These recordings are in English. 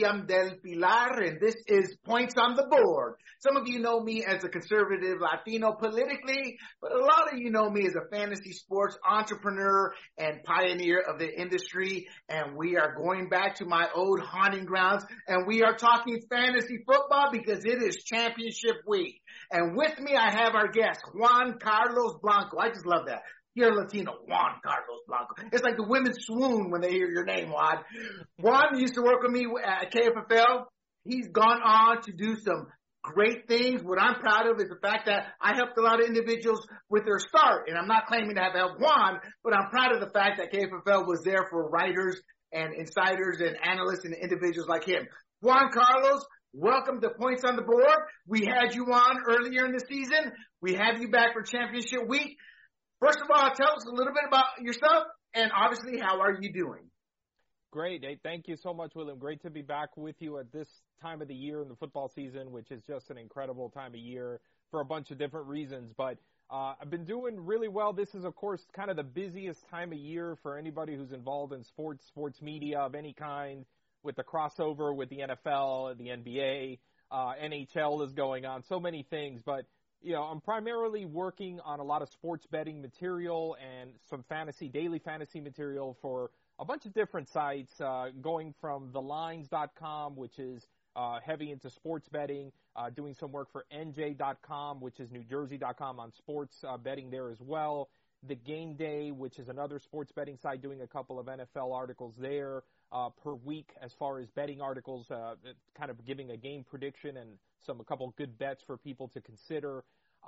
William Del Pilar, and this is Points on the Board. Some of you know me as a conservative Latino politically, but a lot of you know me as a fantasy sports entrepreneur and pioneer of the industry, and we are going back to my old haunting grounds, and we are talking fantasy football because it is championship week. And with me, I have our guest, Juan Carlos Blanco. I just love that. You're Latino, Juan Carlos Blanco. It's like the women swoon when they hear your name, Juan. Juan used to work with me at KFFL. He's gone on to do some great things. What I'm proud of is the fact that I helped a lot of individuals with their start. And I'm not claiming to have helped Juan, but I'm proud of the fact that KFFL was there for writers and insiders and analysts and individuals like him. Juan Carlos, welcome to Points on the Board. We had you on earlier in the season. We have you back for championship week. First of all, tell us a little bit about yourself, and obviously, how are you doing? Great. Hey, thank you so much, William. Great to be back with you at this time of the year in the football season, which is just an incredible time of year for a bunch of different reasons. But I've been doing really well. This is, of course, kind of the busiest time of year for anybody who's involved in sports media of any kind, with the crossover with the NFL, the NBA, NHL is going on, so many things. But I'm primarily working on a lot of sports betting material and some daily fantasy material for a bunch of different sites, going from thelines.com, which is heavy into sports betting, doing some work for NJ.com, which is NewJersey.com on sports betting there as well. The Game Day, which is another sports betting site, doing a couple of NFL articles there per week as far as betting articles, kind of giving a game prediction and a couple good bets for people to consider.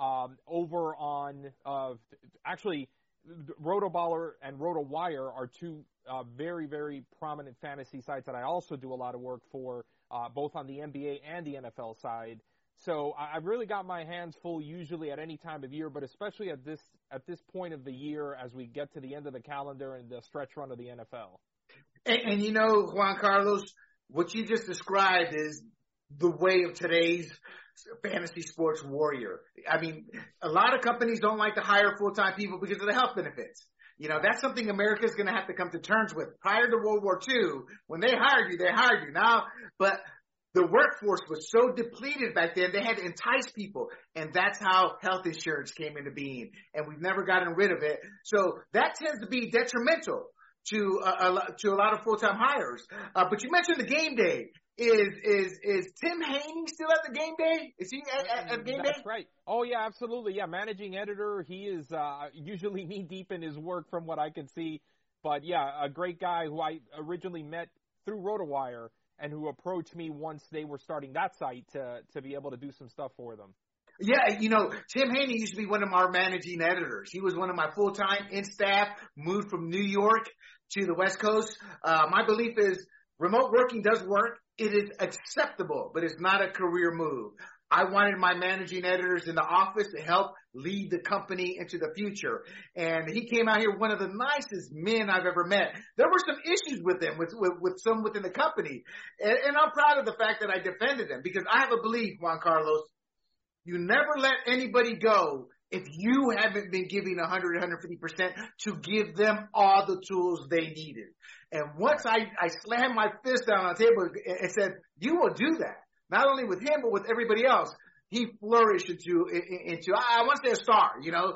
Over on actually, RotoBaller and RotoWire are two very, very prominent fantasy sites that I also do a lot of work for, both on the NBA and the NFL side. So I've really got my hands full usually at any time of year, but especially at this point of the year as we get to the end of the calendar and the stretch run of the NFL. And Juan Carlos, what you just described is the way of today's fantasy sports warrior. I mean, a lot of companies don't like to hire full-time people because of the health benefits. That's something America's going to have to come to terms with. Prior to World War II, when they hired you now. But the workforce was so depleted back then, they had to entice people. And that's how health insurance came into being. And we've never gotten rid of it. So that tends to be detrimental to a lot of full-time hires. But you mentioned the Game Day. Is Tim Haney still at the Game Day? Is he at Game Day? That's right. Oh, yeah, absolutely. Yeah, managing editor. He is usually knee-deep in his work from what I can see. But, yeah, a great guy who I originally met through RotoWire and who approached me once they were starting that site to be able to do some stuff for them. Yeah, Tim Haney used to be one of our managing editors. He was one of my full-time in staff, moved from New York to the West Coast. My belief is remote working does work. It is acceptable, but it's not a career move. I wanted my managing editors in the office to help lead the company into the future. And he came out here, one of the nicest men I've ever met. There were some issues with him, with some within the company. And I'm proud of the fact that I defended him because I have a belief, Juan Carlos, you never let anybody go if you haven't been giving 100, 150% to give them all the tools they needed. And once I slammed my fist down on the table and said, you will do that, not only with him, but with everybody else, he flourished into I want to say a star,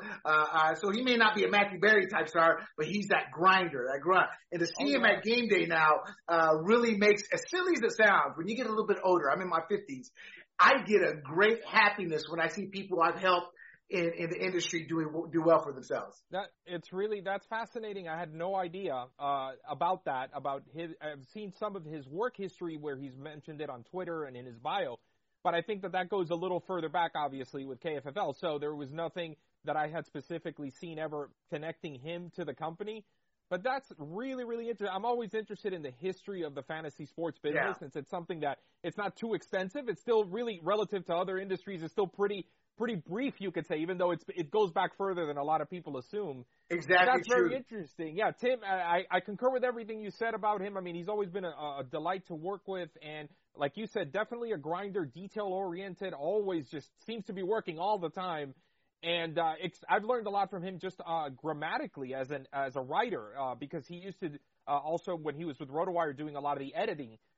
so he may not be a Matthew Berry type star, but he's that grinder, that grunt. And to see him at Game Day now really makes, as silly as it sounds, when you get a little bit older, I'm in my 50s, I get a great happiness when I see people I've helped in the industry do well for themselves. That's fascinating. I had no idea about that. I've seen some of his work history where he's mentioned it on Twitter and in his bio, but I think that goes a little further back, obviously, with KFFL. So there was nothing that I had specifically seen ever connecting him to the company. But that's really, really interesting. I'm always interested in the history of the fantasy sports business, since it's something that it's not too extensive. It's still really, relative to other industries, it's still pretty brief, you could say, even though it goes back further than a lot of people assume. Exactly. That's true. Very interesting. Yeah, Tim, I concur with everything you said about him. I mean, he's always been a delight to work with, and like you said, definitely a grinder, detail-oriented, always just seems to be working all the time. And I've learned a lot from him just grammatically as a writer, because he used to also, when he was with RotoWire, doing a lot of the editing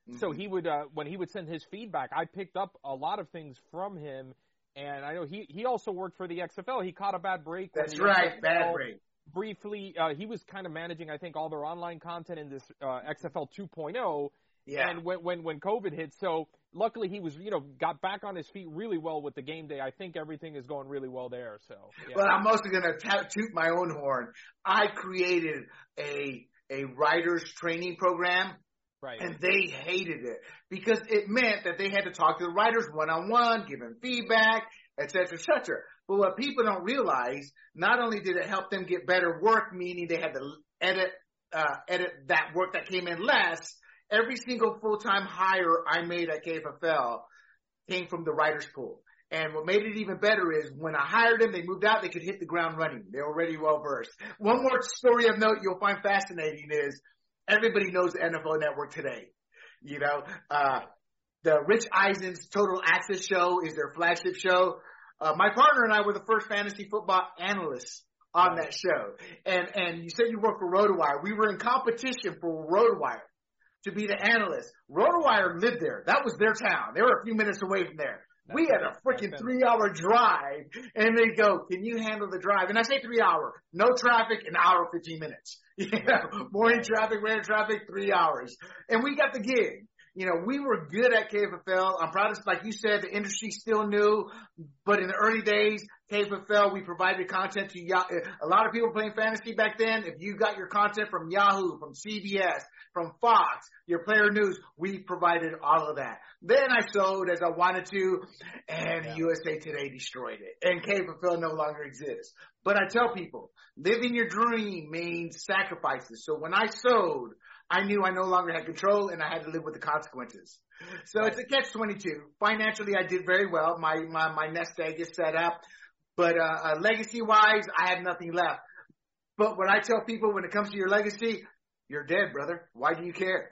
So he would, when he would send his feedback, I picked up a lot of things from him. And I know he also worked for the XFL. He caught a bad break. That's right, bad break. Briefly, he was kind of managing, I think, all their online content in this XFL 2.0. Yeah. And when COVID hit, so luckily he was, got back on his feet really well with the game day. I think everything is going really well there. So. Yeah. Well, I'm mostly going to toot my own horn. I created a writers training program. Right. And they hated it because it meant that they had to talk to the writers one-on-one, give them feedback, et cetera, et cetera. But what people don't realize, not only did it help them get better work, meaning they had to edit that work that came in less, every single full-time hire I made at KFFL came from the writers pool. And what made it even better is when I hired them, they moved out, they could hit the ground running. They were already well-versed. One more story of note you'll find fascinating is everybody knows the NFL Network today. The Rich Eisen's Total Access show is their flagship show. My partner and I were the first fantasy football analysts on that show. And you said you worked for RotoWire. We were in competition for RotoWire to be the analyst. RotoWire lived there. That was their town. They were a few minutes away from there. We had a freaking 3-hour drive, and they go, "Can you handle the drive?" And I say 3 hour, no traffic, an hour 15 minutes. Morning traffic, random traffic, 3 hours, and we got the gig. We were good at KFFL. I'm proud of, like you said, the industry still new, but in the early days, KFFL, we provided content to a lot of people playing fantasy back then. If you got your content from Yahoo, from CBS, from Fox, your player news, we provided all of that. Then I sold as I wanted to, and USA Today destroyed it, and KFFL no longer exists. But I tell people, living your dream means sacrifices. So when I sold, I knew I no longer had control, and I had to live with the consequences. So it's a catch-22. Financially, I did very well. My nest egg is set up. But legacy-wise, I have nothing left. But when I tell people when it comes to your legacy, you're dead, brother. Why do you care?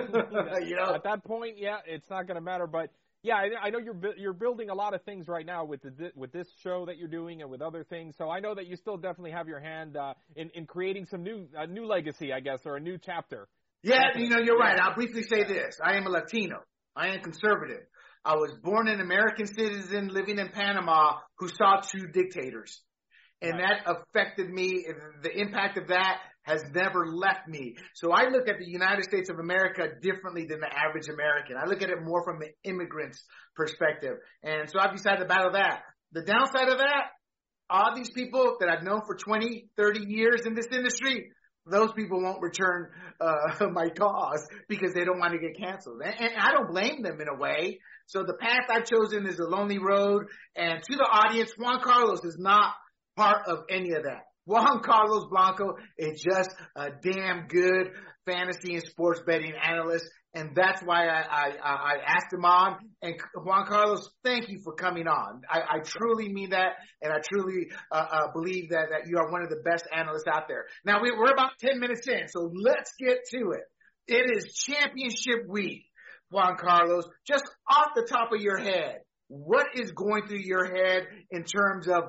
At that point, it's not going to matter. But yeah, I know you're building a lot of things right now with this show that you're doing and with other things. So I know that you still definitely have your hand in creating some new legacy, I guess, or a new chapter. Yeah, you're right. I'll briefly say this. I am a Latino. I am conservative. I was born an American citizen living in Panama who saw two dictators. And that affected me. The impact of that has never left me. So I look at the United States of America differently than the average American. I look at it more from the immigrant's perspective. And so I've decided to battle that. The downside of that, all these people that I've known for 20, 30 years in this industry, those people won't return my cause because they don't want to get canceled. And I don't blame them in a way. So the path I've chosen is a lonely road. And to the audience, Juan Carlos is not part of any of that. Juan Carlos Blanco is just a damn good fantasy and sports betting analyst. And that's why I asked him on. And Juan Carlos, thank you for coming on. I truly mean that. And I truly believe that you are one of the best analysts out there. Now, we're about 10 minutes in, so let's get to it. It is championship week, Juan Carlos. Just off the top of your head, what is going through your head in terms of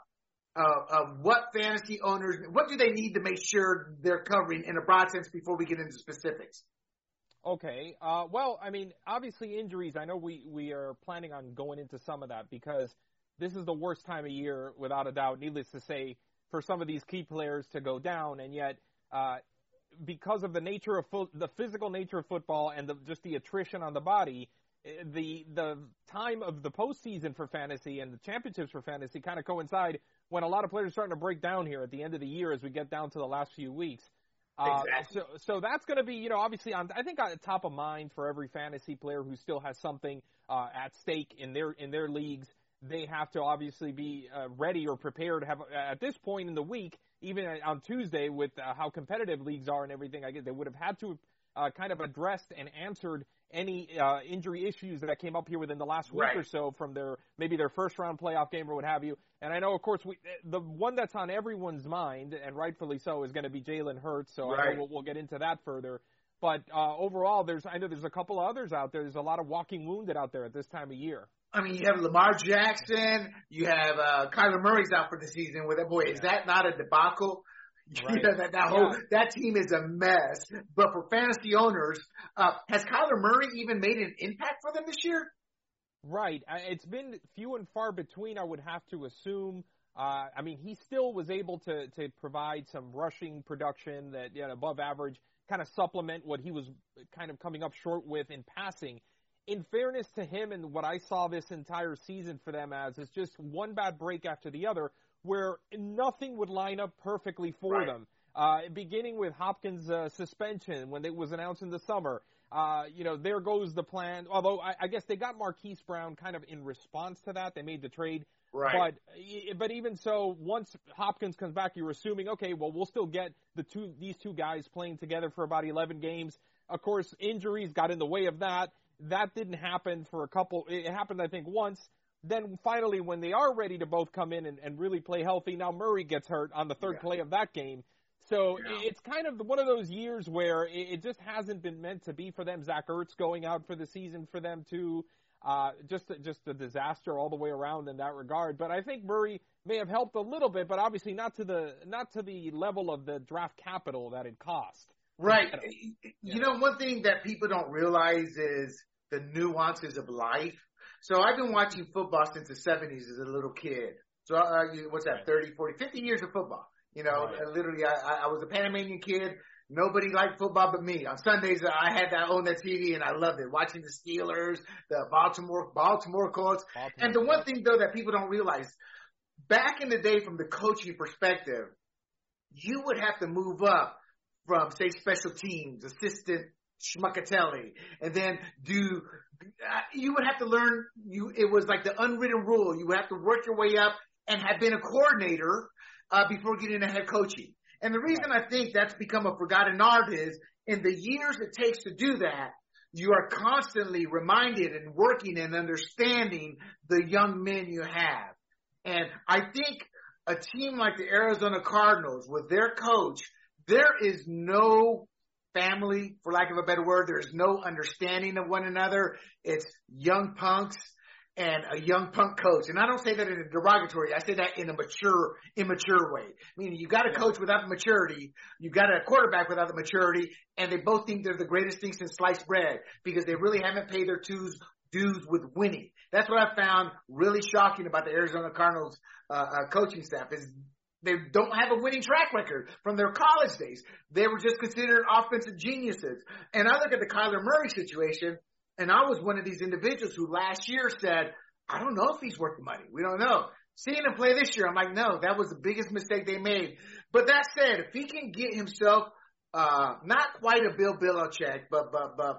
what fantasy owners, what do they need to make sure they're covering in a broad sense before we get into specifics? Okay. Well, I mean, obviously injuries, I know we are planning on going into some of that because this is the worst time of year, without a doubt, needless to say, for some of these key players to go down. And yet, because of the nature of the physical nature of football and just the attrition on the body, the time of the postseason for fantasy and the championships for fantasy kind of coincide when a lot of players are starting to break down here at the end of the year as we get down to the last few weeks. Exactly. So that's going to be, obviously, I think on top of mind for every fantasy player who still has something at stake in their leagues. They have to obviously be ready or prepared to have at this point in the week, even on Tuesday, with how competitive leagues are and everything. I guess they would have had to kind of addressed and answered any injury issues that came up here within the last week or so from their first round playoff game or what have you. And I know, of course, the one that's on everyone's mind, and rightfully so, is going to be Jalen Hurts. So I know we'll get into that further. But overall, I know there's a couple of others out there. There's a lot of walking wounded out there at this time of year. I mean, you have Lamar Jackson. You have Kyler Murray's out for the season with that boy. Is that not a debacle? Right. That team is a mess. But for fantasy owners, has Kyler Murray even made an impact for them this year? Right. It's been few and far between, I would have to assume. I mean, he still was able to provide some rushing production that, above average, kind of supplement what he was kind of coming up short with in passing. In fairness to him, and what I saw this entire season for them as is just one bad break after the other, where nothing would line up perfectly for them. Beginning with Hopkins' suspension when it was announced in the summer. There goes the plan. Although I guess they got Marquise Brown kind of in response to that. They made the trade. Right. But even so, once Hopkins comes back, you're assuming, okay, well, we'll still get these two guys playing together for about 11 games. Of course, injuries got in the way of that. That didn't happen for a couple. It happened, I think, once. Then finally, when they are ready to both come in and really play healthy, now Murray gets hurt on the third play of that game. So it's kind of one of those years where it just hasn't been meant to be for them. Zach Ertz going out for the season for them too. Just a disaster all the way around in that regard. But I think Murray may have helped a little bit, but obviously not to the level of the draft capital that it cost. Right. One thing that people don't realize is the nuances of life. So I've been watching football since the 70s as a little kid. So what's that, 30, 40, 50 years of football. Literally, I was a Panamanian kid. Nobody liked football but me. On Sundays, I had to own that TV, and I loved it. Watching the Steelers, the Baltimore Colts. And the one thing, though, that people don't realize, back in the day from the coaching perspective, you would have to move up from, say, special teams, assistant Schmuckatelli, and then you would have to learn, it was like the unwritten rule. You would have to work your way up and have been a coordinator before getting into head coaching. And the reason I think that's become a forgotten art is in the years it takes to do that, you are constantly reminded and working and understanding the young men you have. And I think a team like the Arizona Cardinals with their coach, there is no family, for lack of a better word. There's no understanding of one another. It's young punks and a young punk coach. And I don't say that in a derogatory. I say that in a immature way. Meaning you got a coach without the maturity. You got a quarterback without the maturity. And they both think they're the greatest thing since sliced bread because they really haven't paid their dues with winning. That's what I found really shocking about the Arizona Cardinals coaching staff is they don't have a winning track record from their college days. They were just considered offensive geniuses. And I look at the Kyler Murray situation, and I was one of these individuals who last year said, I don't know if he's worth the money. We don't know. Seeing him play this year, I'm like, no, that was the biggest mistake they made. But that said, if he can get himself not quite a Bill Belichick, but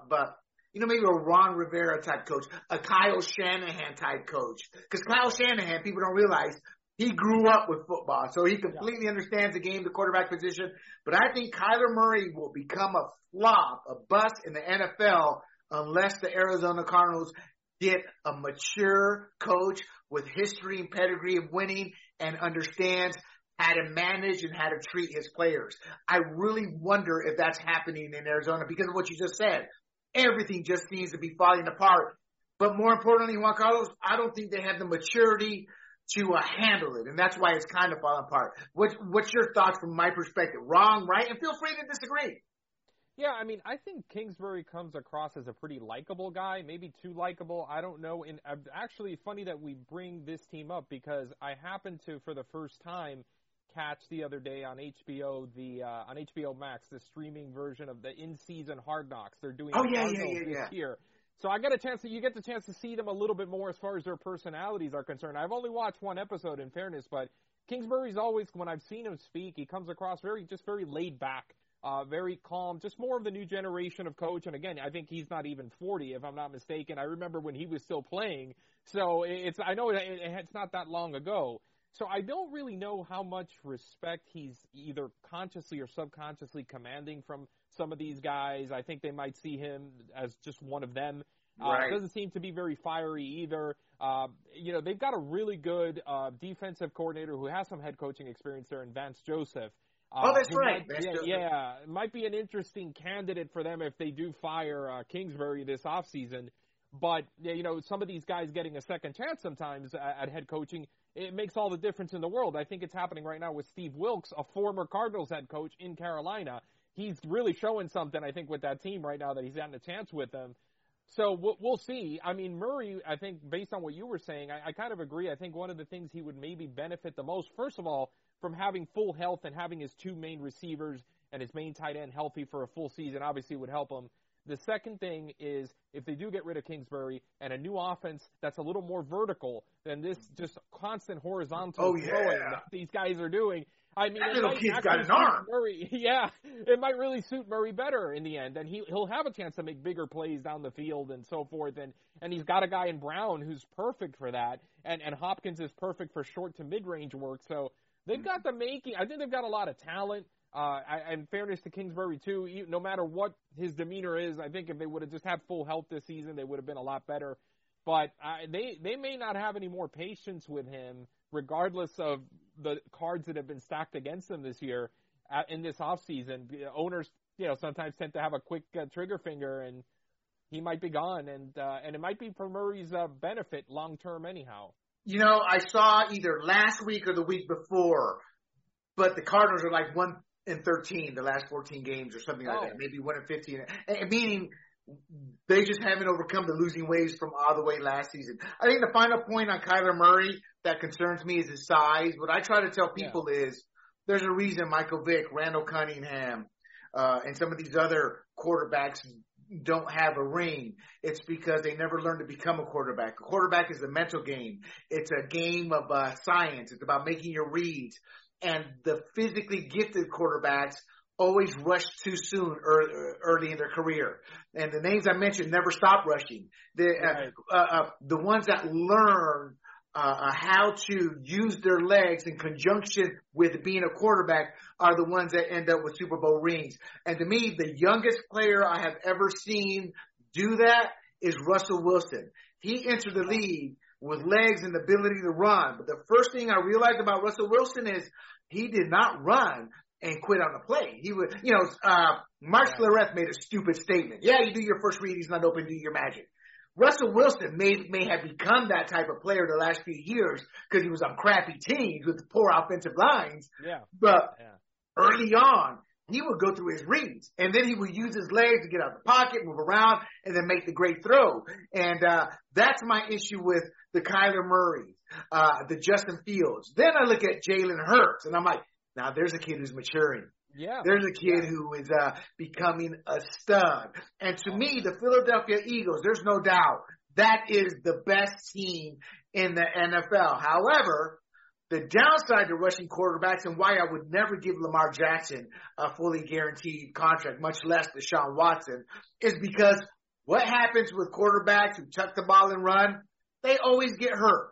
maybe a Ron Rivera type coach, a Kyle Shanahan type coach. Because Kyle Shanahan, people don't realize, he grew up with football, so he completely understands the game, the quarterback position. But I think Kyler Murray will become a flop, a bust in the NFL unless the Arizona Cardinals get a mature coach with history and pedigree of winning and understands how to manage and how to treat his players. I really wonder if that's happening in Arizona because of what you just said. Everything just seems to be falling apart. But more importantly, Juan Carlos, I don't think they have the maturity to handle it, and that's why it's kind of falling apart. What's your thoughts from my perspective? Wrong, right? And feel free to disagree. Yeah, I mean, I think Kingsbury comes across as a pretty likable guy, maybe too likable. I don't know. And actually, funny that we bring this team up because I happened to, for the first time, catch the other day on HBO on HBO Max the streaming version of the in-season Hard Knocks. They're doing this year. So you get the chance to see them a little bit more as far as their personalities are concerned. I've only watched one episode in fairness, but Kingsbury's always, when I've seen him speak, he comes across very laid back, very calm, just more of the new generation of coach. And again, I think he's not even 40, if I'm not mistaken. I remember when he was still playing. So I know it's not that long ago. So I don't really know how much respect he's either consciously or subconsciously commanding from some of these guys. I think they might see him as just one of them. Right. Doesn't seem to be very fiery either. They've got a really good defensive coordinator who has some head coaching experience there in Vance Joseph. That's right. It might be an interesting candidate for them if they do fire Kingsbury this offseason. But, some of these guys getting a second chance sometimes at head coaching, it makes all the difference in the world. I think it's happening right now with Steve Wilkes, a former Cardinals head coach in Carolina. He's really showing something, I think, with that team right now that he's gotten a chance with them. So we'll see. I mean, Murray, I think, based on what you were saying, I kind of agree. I think one of the things he would maybe benefit the most, first of all, from having full health and having his two main receivers and his main tight end healthy for a full season obviously would help him. The second thing is if they do get rid of Kingsbury and a new offense that's a little more vertical than this just constant horizontal throwing that these guys are doing. I mean, that little kid's got an arm. Murray. Yeah, it might really suit Murray better in the end, and he'll have a chance to make bigger plays down the field and so forth. And he's got a guy in Brown who's perfect for that, and Hopkins is perfect for short to mid-range work. So they've got the making. I think they've got a lot of talent. In fairness to Kingsbury too, no matter what his demeanor is, I think if they would have just had full health this season, they would have been a lot better. But they may not have any more patience with him, regardless of the cards that have been stacked against them this year in this offseason. Owners, sometimes tend to have a quick trigger finger, and he might be gone, and it might be for Murray's benefit long term anyhow. I saw either last week or the week before, but the Cardinals are like 1-13 the last 14 games or something like that, maybe 1-15, meaning they just haven't overcome the losing waves from all the way last season. I think the final point on Kyler Murray that concerns me is his size. What I try to tell people is there's a reason Michael Vick, Randall Cunningham, and some of these other quarterbacks don't have a ring. It's because they never learned to become a quarterback. A quarterback is a mental game. It's a game of science. It's about making your reads. And the physically gifted quarterbacks always rush too soon early in their career. And the names I mentioned never stop rushing. The ones that learn how to use their legs in conjunction with being a quarterback are the ones that end up with Super Bowl rings. And to me, the youngest player I have ever seen do that is Russell Wilson. He entered the league with legs and the ability to run. But the first thing I realized about Russell Wilson is he did not run and quit on the play. He would, Mark Schlereth made a stupid statement. Yeah, you do your first read, he's not open, do your magic. Russell Wilson may have become that type of player the last few years because he was on crappy teams with poor offensive lines. Yeah. But early on, he would go through his reads, and then he would use his legs to get out of the pocket, move around, and then make the great throw. And that's my issue with the Kyler Murray, the Justin Fields. Then I look at Jalen Hurts, and I'm like, now there's a kid who's maturing. Yeah. There's a kid who is becoming a stud. And to me, the Philadelphia Eagles, there's no doubt, that is the best team in the NFL. However, the downside to rushing quarterbacks and why I would never give Lamar Jackson a fully guaranteed contract, much less Deshaun Watson, is because what happens with quarterbacks who tuck the ball and run, they always get hurt.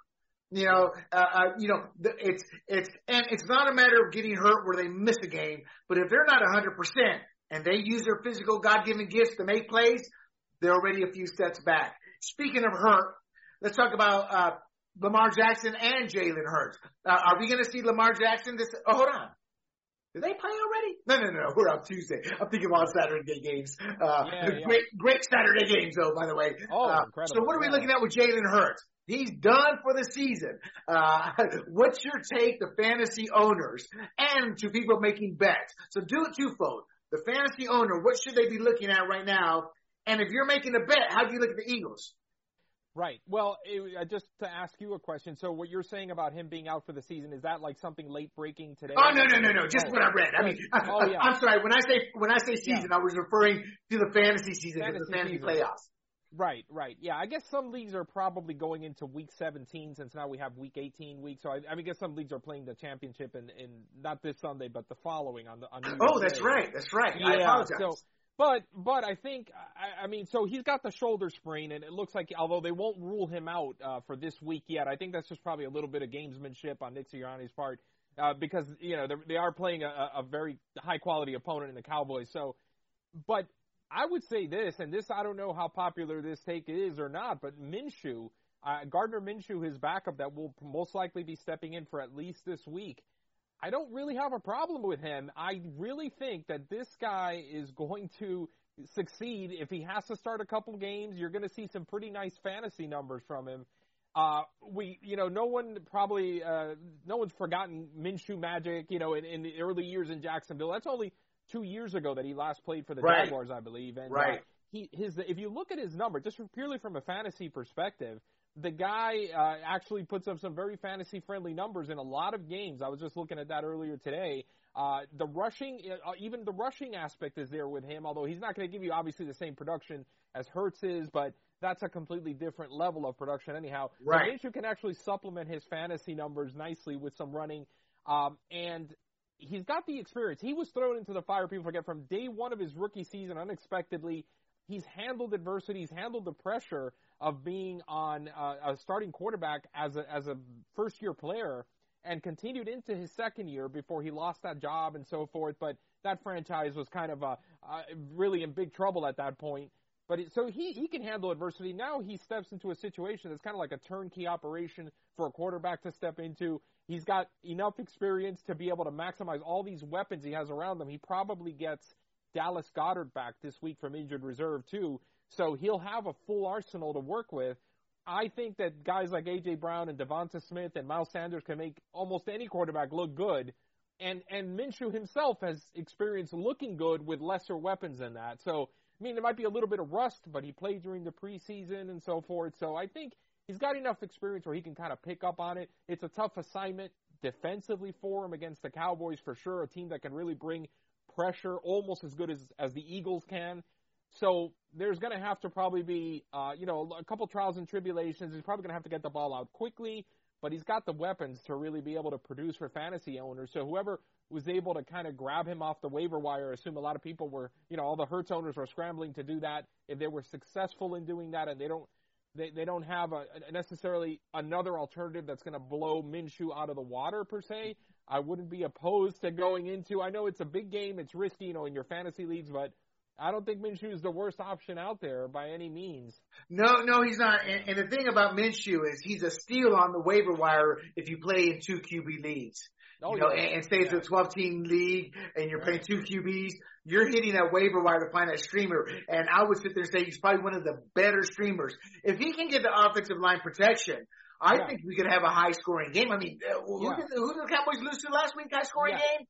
It's not a matter of getting hurt where they miss a game, but if they're not 100% and they use their physical God-given gifts to make plays, they're already a few steps back. Speaking of hurt, let's talk about Lamar Jackson and Jalen Hurts. Are we going to see Lamar Jackson this? Oh, hold on. Did they play already? No. We're on Tuesday. I'm thinking about Saturday games. Great Saturday games, though, by the way. Incredible. So what are we looking at with Jalen Hurts? He's done for the season. What's your take to fantasy owners and to people making bets? So do it twofold. The fantasy owner, what should they be looking at right now? And if you're making a bet, how do you look at the Eagles? Right. Well, just to ask you a question. So what you're saying about him being out for the season, is that like something late breaking today? Oh, no. Just what I read. I mean, I'm sorry. When I say season, I was referring to the fantasy season, the fantasy playoffs. Right. Yeah, I guess some leagues are probably going into week 17 since now we have week 18 week. So I guess some leagues are playing the championship in not this Sunday, but the following on New Year's Day. That's right. Yeah, I apologize. So, but I think, I mean, so he's got the shoulder sprain, and it looks like, although they won't rule him out for this week yet, I think that's just probably a little bit of gamesmanship on Nick Sirianni's part because, they are playing a very high-quality opponent in the Cowboys. So, but I would say this, and this I don't know how popular this take is or not, but Minshew, Gardner Minshew, his backup that will most likely be stepping in for at least this week, I don't really have a problem with him. I really think that this guy is going to succeed, if he has to start a couple games, you're going to see some pretty nice fantasy numbers from him. No one's forgotten Minshew magic, in the early years in Jacksonville. That's only 2 years ago that he last played for the Jaguars, I believe. And if you look at his number, just purely from a fantasy perspective, the guy actually puts up some very fantasy-friendly numbers in a lot of games. I was just looking at that earlier today. The rushing, even the rushing aspect is there with him, although he's not going to give you obviously the same production as Hurts is, but that's a completely different level of production anyhow. Right. Minshew can actually supplement his fantasy numbers nicely with some running, and he's got the experience. He was thrown into the fire, people forget, from day one of his rookie season unexpectedly. He's handled adversity. He's handled the pressure of being on a starting quarterback as a first-year player, and continued into his second year before he lost that job and so forth. But that franchise was kind of really in big trouble at that point. But so he can handle adversity. Now he steps into a situation that's kind of like a turnkey operation for a quarterback to step into. He's got enough experience to be able to maximize all these weapons he has around him. He probably gets Dallas Goedert back this week from injured reserve too. So he'll have a full arsenal to work with. I think that guys like A.J. Brown and Devonta Smith and Miles Sanders can make almost any quarterback look good. And Minshew himself has experience looking good with lesser weapons than that. So, I mean, there might be a little bit of rust, but he played during the preseason and so forth. So I think he's got enough experience where he can kind of pick up on it. It's a tough assignment defensively for him against the Cowboys for sure, a team that can really bring pressure almost as good as the Eagles can. So there's going to have to probably be, a couple trials and tribulations. He's probably going to have to get the ball out quickly, but he's got the weapons to really be able to produce for fantasy owners. So whoever was able to kind of grab him off the waiver wire, I assume a lot of people were, all the Hurts owners were scrambling to do that. If they were successful in doing that and they don't have necessarily another alternative that's going to blow Minshew out of the water per se, I wouldn't be opposed to going into. I know it's a big game, it's risky, in your fantasy leagues, but I don't think Minshew is the worst option out there by any means. No, he's not. And the thing about Minshew is he's a steal on the waiver wire if you play in 2 QB leagues. And say it's a 12-team league and you're playing 2 QBs, you're hitting that waiver wire to find that streamer. And I would sit there and say he's probably one of the better streamers. If he can get the offensive line protection, I think we could have a high-scoring game. I mean, who did the Cowboys lose to last week? High-scoring game?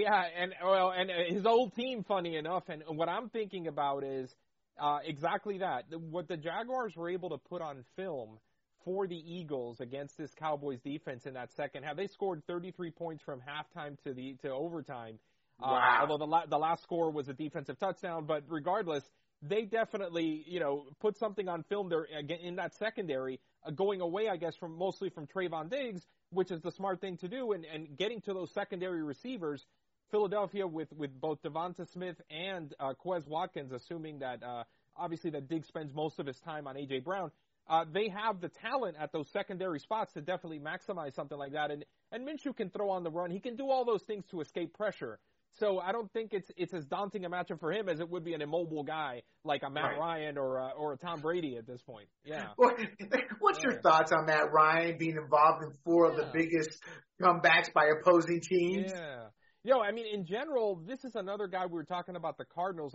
And his old team, funny enough, and what I'm thinking about is exactly that. What the Jaguars were able to put on film for the Eagles against this Cowboys defense in that second half, they scored 33 points from halftime to overtime. Wow. Although the last score was a defensive touchdown, but regardless, they definitely put something on film there in that secondary, going away, I guess, mostly from Trayvon Diggs, which is the smart thing to do, and getting to those secondary receivers. Philadelphia with both Devonta Smith and Quez Watkins, assuming that obviously that Diggs spends most of his time on A.J. Brown, they have the talent at those secondary spots to definitely maximize something like that. And Minshew can throw on the run. He can do all those things to escape pressure. So I don't think it's as daunting a matchup for him as it would be an immobile guy like a Matt Ryan or a Tom Brady at this point. Yeah. What's your thoughts on Matt Ryan being involved in 4 of the biggest comebacks by opposing teams? Yeah. I mean, in general, this is another guy we were talking about the Cardinals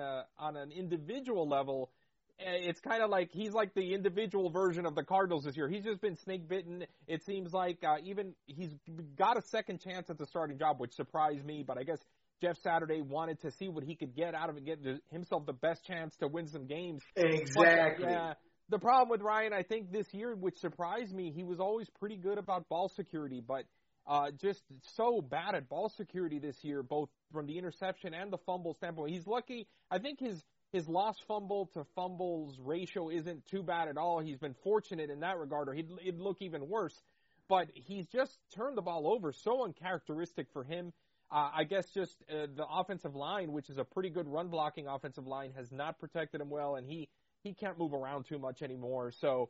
on an individual level. It's kind of like he's like the individual version of the Cardinals this year. He's just been snake bitten. It seems like even he's got a second chance at the starting job, which surprised me. But I guess Jeff Saturday wanted to see what he could get out of it, get himself the best chance to win some games. Exactly. But, the problem with Ryan, I think this year, which surprised me, he was always pretty good about ball security, but just so bad at ball security this year, both from the interception and the fumble standpoint. He's lucky. I think his lost fumble to fumbles ratio isn't too bad at all. He's been fortunate in that regard, or it'd look even worse. But he's just turned the ball over, so uncharacteristic for him. I guess just the offensive line, which is a pretty good run-blocking offensive line, has not protected him well, and he can't move around too much anymore. So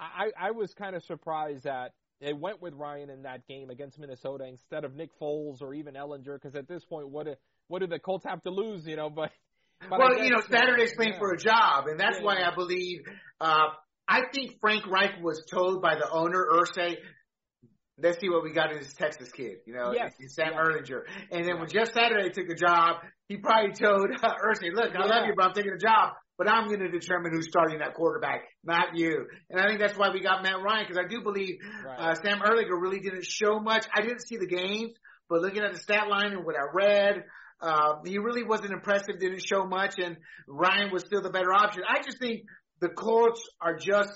I was kind of surprised that they went with Ryan in that game against Minnesota instead of Nick Foles or even Ellinger, because at this point, what do the Colts have to lose, But Saturday's playing for a job, and that's why I believe I think Frank Reich was told by the owner, Irsay, let's see what we got in this Texas kid, Yes. in Sam Yeah. Erlinger. And then when Jeff Saturday took the job, he probably told Irsay, look, I love you, but I'm taking a job, but I'm going to determine who's starting that quarterback, not you. And I think that's why we got Matt Ryan, because I do believe Sam Erlinger really didn't show much. I didn't see the games, but looking at the stat line and what I read, he really wasn't impressive, didn't show much, and Ryan was still the better option. I just think the Colts are just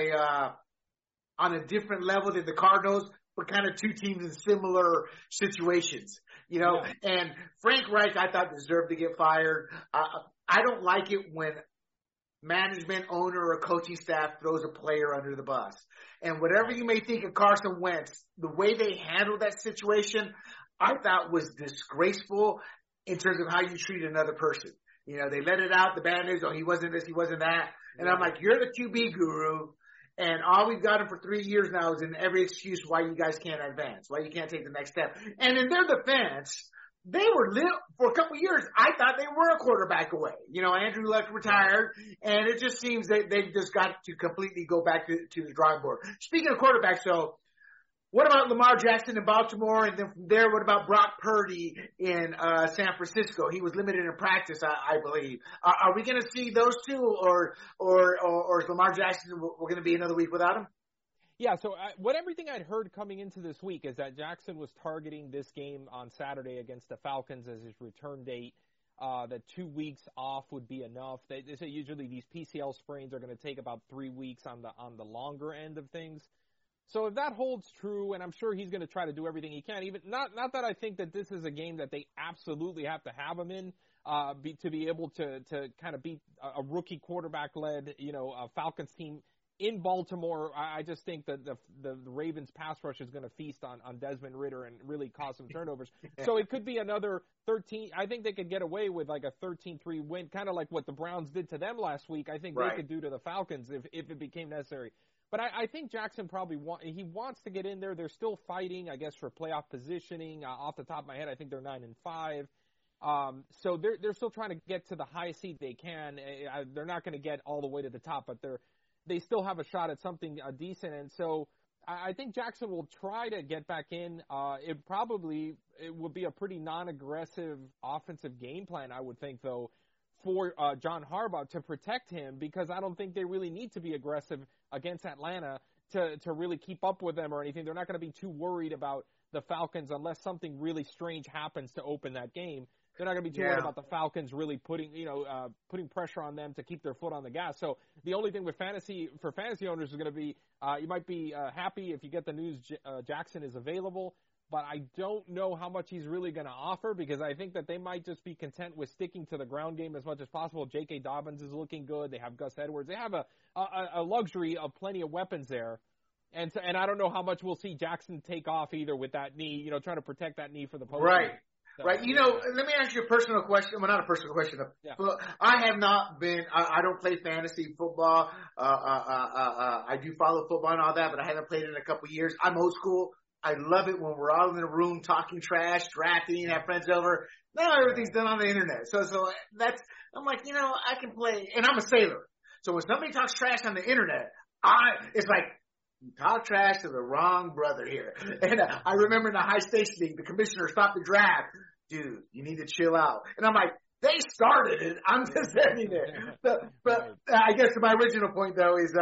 on a different level than the Cardinals, but kind of two teams in similar situations, and Frank Reich, I thought, deserved to get fired. I don't like it when management, owner, or coaching staff throws a player under the bus. And whatever you may think of Carson Wentz, the way they handled that situation, I thought was disgraceful in terms of how you treat another person. They let it out, the Band-Aids, he wasn't this, he wasn't that. And I'm like, you're the QB guru. And all we've got him for 3 years now is in every excuse why you guys can't advance, why you can't take the next step. And in their defense, they were for a couple of years. I thought they were a quarterback away. Andrew Luck retired, and it just seems that they've just got to completely go back to the drawing board. Speaking of quarterbacks, so what about Lamar Jackson in Baltimore? And then from there, what about Brock Purdy in San Francisco? He was limited in practice, I believe. Are we going to see those two, or is Lamar Jackson, we're going to be another week without him? Yeah, so everything I'd heard coming into this week is that Jackson was targeting this game on Saturday against the Falcons as his return date, that 2 weeks off would be enough. They say usually these PCL sprains are going to take about 3 weeks on the longer end of things. So if that holds true, and I'm sure he's going to try to do everything he can, even not that I think that this is a game that they absolutely have to have him in, to be able to kind of beat a rookie quarterback-led, Falcons team in Baltimore. I just think that the Ravens pass rush is going to feast on Desmond Ridder and really cause some turnovers. So it could be another 13. I think they could get away with like a 13-3 win, kind of like what the Browns did to them last week. I think they could do to the Falcons if it became necessary. But I think Jackson probably wants to get in there. They're still fighting, I guess, for playoff positioning. Off the top of my head, I think they're 9-5. So they're still trying to get to the highest seed they can. They're not going to get all the way to the top, but they still have a shot at something decent. And so I think Jackson will try to get back in. It would be a pretty non-aggressive offensive game plan, I would think, though, for John Harbaugh to protect him, because I don't think they really need to be aggressive against Atlanta to really keep up with them or anything. They're not going to be too worried about the Falcons unless something really strange happens to open that game. They're not going to be too worried about the Falcons really putting pressure on them to keep their foot on the gas. So the only thing for fantasy owners is going to be you might be happy if you get the news Jackson is available, but I don't know how much he's really going to offer, because I think that they might just be content with sticking to the ground game as much as possible. J.K. Dobbins is looking good. They have Gus Edwards. They have a luxury of plenty of weapons there. And I don't know how much we'll see Jackson take off either with that knee, trying to protect that knee for the post. Right. So, right. Let me ask you a personal question. Well, not a personal question. I have not been, I don't play fantasy football. I do follow football and all that, but I haven't played it in a couple of years. I'm old school. I love it when we're all in the room talking trash, drafting, have friends over. Now everything's done on the internet. So I'm like, I can play, and I'm a sailor. So when somebody talks trash on the internet, it's like, you talk trash to the wrong brother here. And I remember in the high stakes league, the commissioner stopped the draft. Dude, you need to chill out. And I'm like, they started it. I'm just sitting there. But I guess my original point, though, is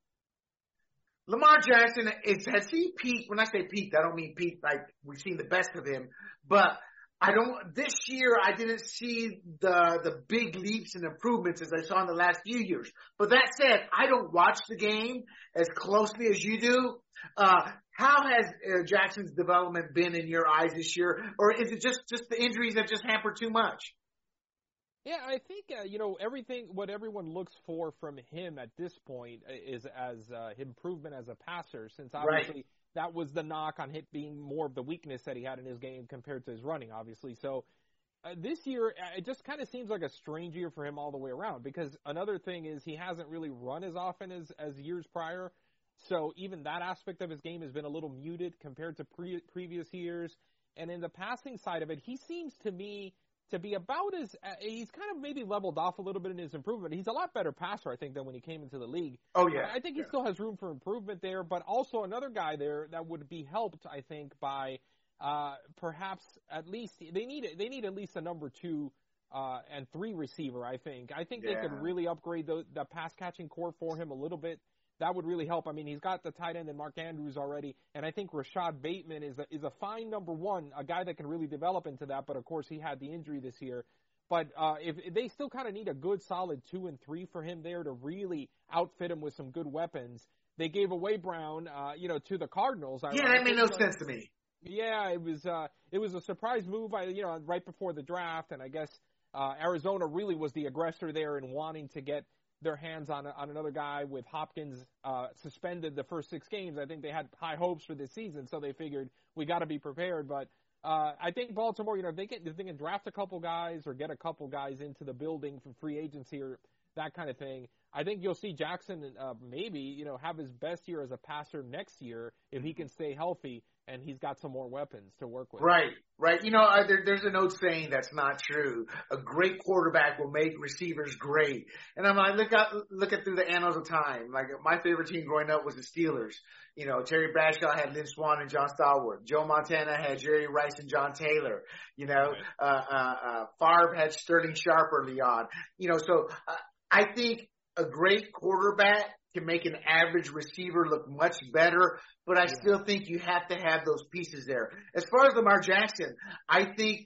Lamar Jackson, has he peaked? When I say peaked, I don't mean peaked like we've seen the best of him. But this year, I didn't see the big leaps and improvements as I saw in the last few years. But that said, I don't watch the game as closely as you do. How has Jackson's development been in your eyes this year? Or is it just the injuries have just hampered too much? Yeah, I think, what everyone looks for from him at this point is as improvement as a passer, since obviously that was the knock on him being more of the weakness that he had in his game compared to his running, obviously. So this year, it just kind of seems like a strange year for him all the way around, because another thing is he hasn't really run as often as years prior. So even that aspect of his game has been a little muted compared to previous years. And in the passing side of it, he seems to me to be about as he's kind of maybe leveled off a little bit in his improvement. He's a lot better passer, I think, than when he came into the league. Oh, yeah. I think he still has room for improvement there, but also another guy there that would be helped, I think, by perhaps at least they need at least a number 2 and 3 receiver, I think. I think they could really upgrade the pass catching core for him a little bit. That would really help. I mean, he's got the tight end and Mark Andrews already, and I think Rashad Bateman is a fine number 1, a guy that can really develop into that. But of course, he had the injury this year. But if they still kind of need a good solid 2 and 3 for him there to really outfit him with some good weapons. They gave away Brown, to the Cardinals. Yeah, that made no sense to me. Yeah, it was a surprise move, right before the draft, and I guess Arizona really was the aggressor there in wanting to get their hands on another guy with Hopkins suspended the first 6 games. I think they had high hopes for this season, so they figured we got to be prepared. But I think Baltimore, if they can draft a couple guys or get a couple guys into the building from free agency or that kind of thing, I think you'll see Jackson maybe have his best year as a passer next year if he can stay healthy and he's got some more weapons to work with. Right. There's an old saying that's not true. A great quarterback will make receivers great. And I'm like, look at through the annals of time. Like my favorite team growing up was the Steelers. Terry Bradshaw had Lynn Swann and John Stallworth. Joe Montana had Jerry Rice and John Taylor. Favre had Sterling Sharp early on. So I think a great quarterback can make an average receiver look much better, but I still think you have to have those pieces there. As far as Lamar Jackson, I think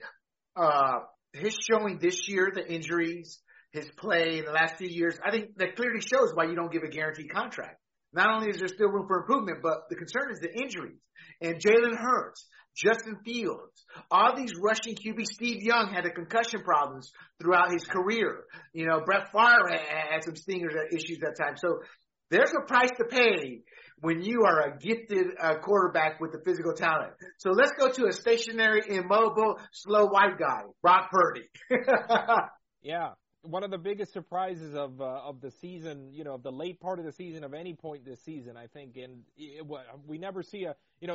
his showing this year, the injuries, his play in the last few years, I think that clearly shows why you don't give a guaranteed contract. Not only is there still room for improvement, but the concern is the injuries. And Jalen Hurts, Justin Fields, all these rushing QB. Steve Young had the concussion problems throughout his career. Brett Favre had some stingers issues at times. So there's a price to pay when you are a gifted quarterback with the physical talent. So let's go to a stationary, immobile, slow white guy, Brock Purdy. Yeah. One of the biggest surprises of the season, of the late part of the season, of any point this season, I think, and we never see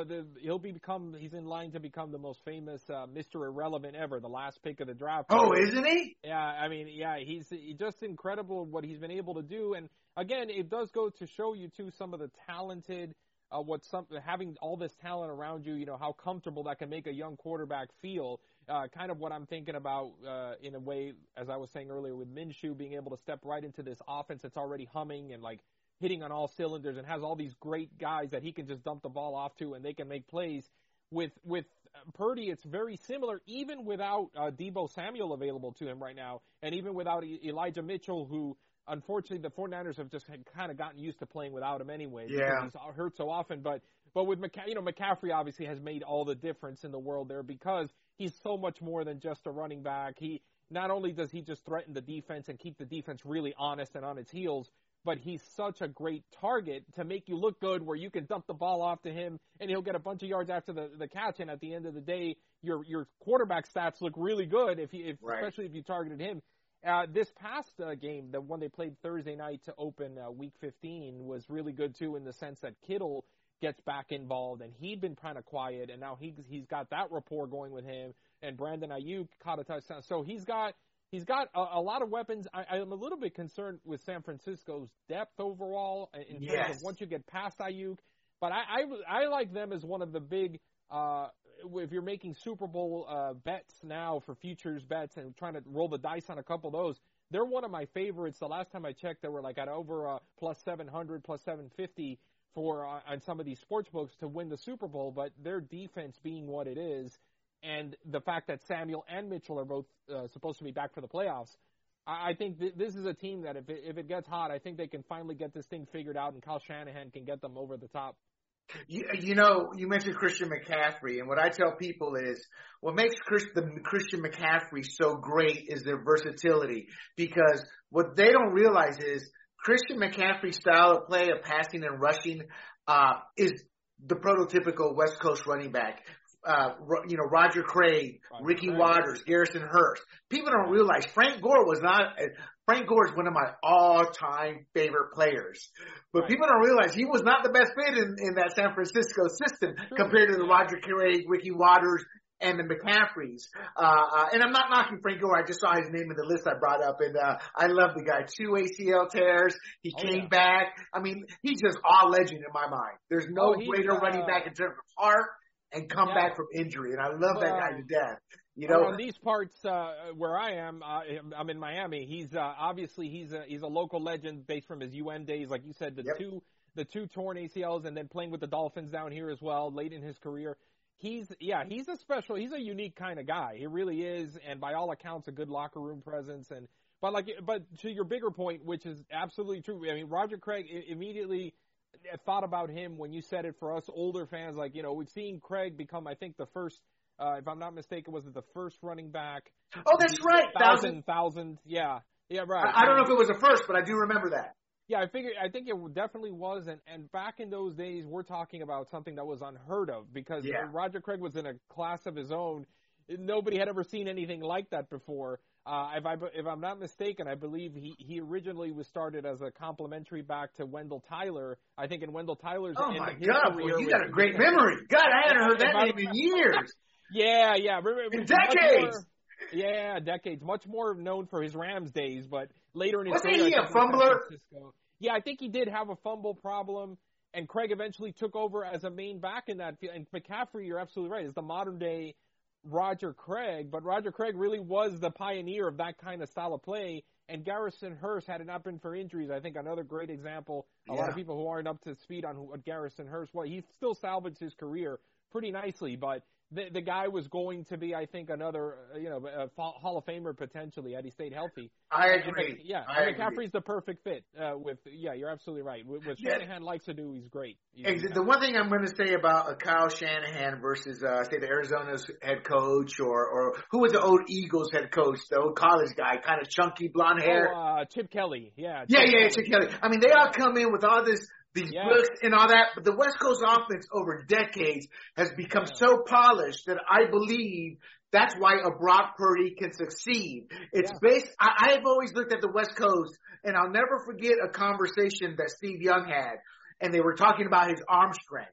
he's in line to become the most famous Mr. Irrelevant ever, the last pick of the draft. Oh, isn't he? Yeah, he's just incredible what he's been able to do, and again, it does go to show you too some of the talented. Having all this talent around you, how comfortable that can make a young quarterback feel. Kind of what I'm thinking about in a way, as I was saying earlier, with Minshew being able to step right into this offense that's already humming and like hitting on all cylinders and has all these great guys that he can just dump the ball off to and they can make plays. With Purdy, it's very similar, even without Deebo Samuel available to him right now, and even without Elijah Mitchell, who unfortunately the 49ers have just kind of gotten used to playing without him anyway. Yeah. Because he's hurt so often, but with McCaffrey obviously has made all the difference in the world there because he's so much more than just a running back. He not only does he just threaten the defense and keep the defense really honest and on its heels, but he's such a great target to make you look good where you can dump the ball off to him and he'll get a bunch of yards after the catch. And at the end of the day, your quarterback stats look really good especially if you targeted him. This past game, the one they played Thursday night to open Week 15, was really good too in the sense that Kittle gets back involved, and he'd been kind of quiet, and now he's got that rapport going with him, and Brandon Ayuk caught a touchdown. So he's got a lot of weapons. I'm a little bit concerned with San Francisco's depth overall in terms of once you get past Ayuk, but I like them as one of the big if you're making Super Bowl bets now for futures bets and trying to roll the dice on a couple of those, they're one of my favorites. The last time I checked, they were like at over plus 700, plus 750 for on some of these sports books to win the Super Bowl. But their defense being what it is, and the fact that Samuel and Mitchell are both supposed to be back for the playoffs, I think this is a team that if it gets hot, I think they can finally get this thing figured out, and Kyle Shanahan can get them over the top. You mentioned Christian McCaffrey, and what I tell people is what makes Christian McCaffrey so great is their versatility, because what they don't realize is Christian McCaffrey's style of play of passing and rushing is the prototypical West Coast running back. Roger Craig, Ricky Watters, Garrison Hurst. People don't realize Frank Gore is one of my all-time favorite players. But people don't realize he was not the best fit in that San Francisco system compared to the Roger Craig, Ricky Watters, and the McCaffreys. And I'm not knocking Frank Gore. I just saw his name in the list I brought up, and I love the guy. 2 ACL tears. He came back. I mean, he's just all legend in my mind. There's no greater running back in terms of heart and come back from injury, and I love that guy to death. You know, on these parts where I am, I'm in Miami. He's obviously he's a local legend based from his UM days, like you said, the two torn ACLs, and then playing with the Dolphins down here as well, late in his career. He's a unique kind of guy. He really is, and by all accounts, a good locker room presence. But to your bigger point, which is absolutely true. I mean, Roger Craig immediately thought about him when you said it. For us older fans, like, you know, we've seen Craig become, I think, the first. If I'm not mistaken, was it the first running back? Oh, that's right. Thousand. Yeah, right. I don't know if it was the first, but I do remember that. Yeah, I think it definitely was. And back in those days, we're talking about something that was unheard of because Roger Craig was in a class of his own. Nobody had ever seen anything like that before. If I'm not mistaken, I believe he originally was started as a complimentary back to Wendell Tyler. I think in Wendell Tyler's career. Well, you got a great memory. God, I hadn't heard that name in years. Yeah. In decades. Decades. Much more known for his Rams days, but later in his career. Wasn't he a fumbler? Yeah, I think he did have a fumble problem, and Craig eventually took over as a main back in that field. And McCaffrey, you're absolutely right, is the modern-day Roger Craig, but Roger Craig really was the pioneer of that kind of style of play, and Garrison Hearst, had it not been for injuries, I think another great example. A lot of people who aren't up to speed on what Garrison Hearst was. He still salvaged his career pretty nicely, but the guy was going to be, I think, another, a Hall of Famer potentially had he stayed healthy. I agree. McCaffrey's the perfect fit. You're absolutely right. What Shanahan likes to do, he's great. The one thing I'm going to say about Kyle Shanahan versus, say, the Arizona's head coach or who was the old Eagles head coach, the old college guy, kind of chunky blonde hair. Chip Kelly. Chip Kelly. I mean, they all come in with all these books and all that, but the West Coast offense over decades has become so polished that I believe that's why a Brock Purdy can succeed. It's based, I've always looked at the West Coast, and I'll never forget a conversation that Steve Young had, and they were talking about his arm strength,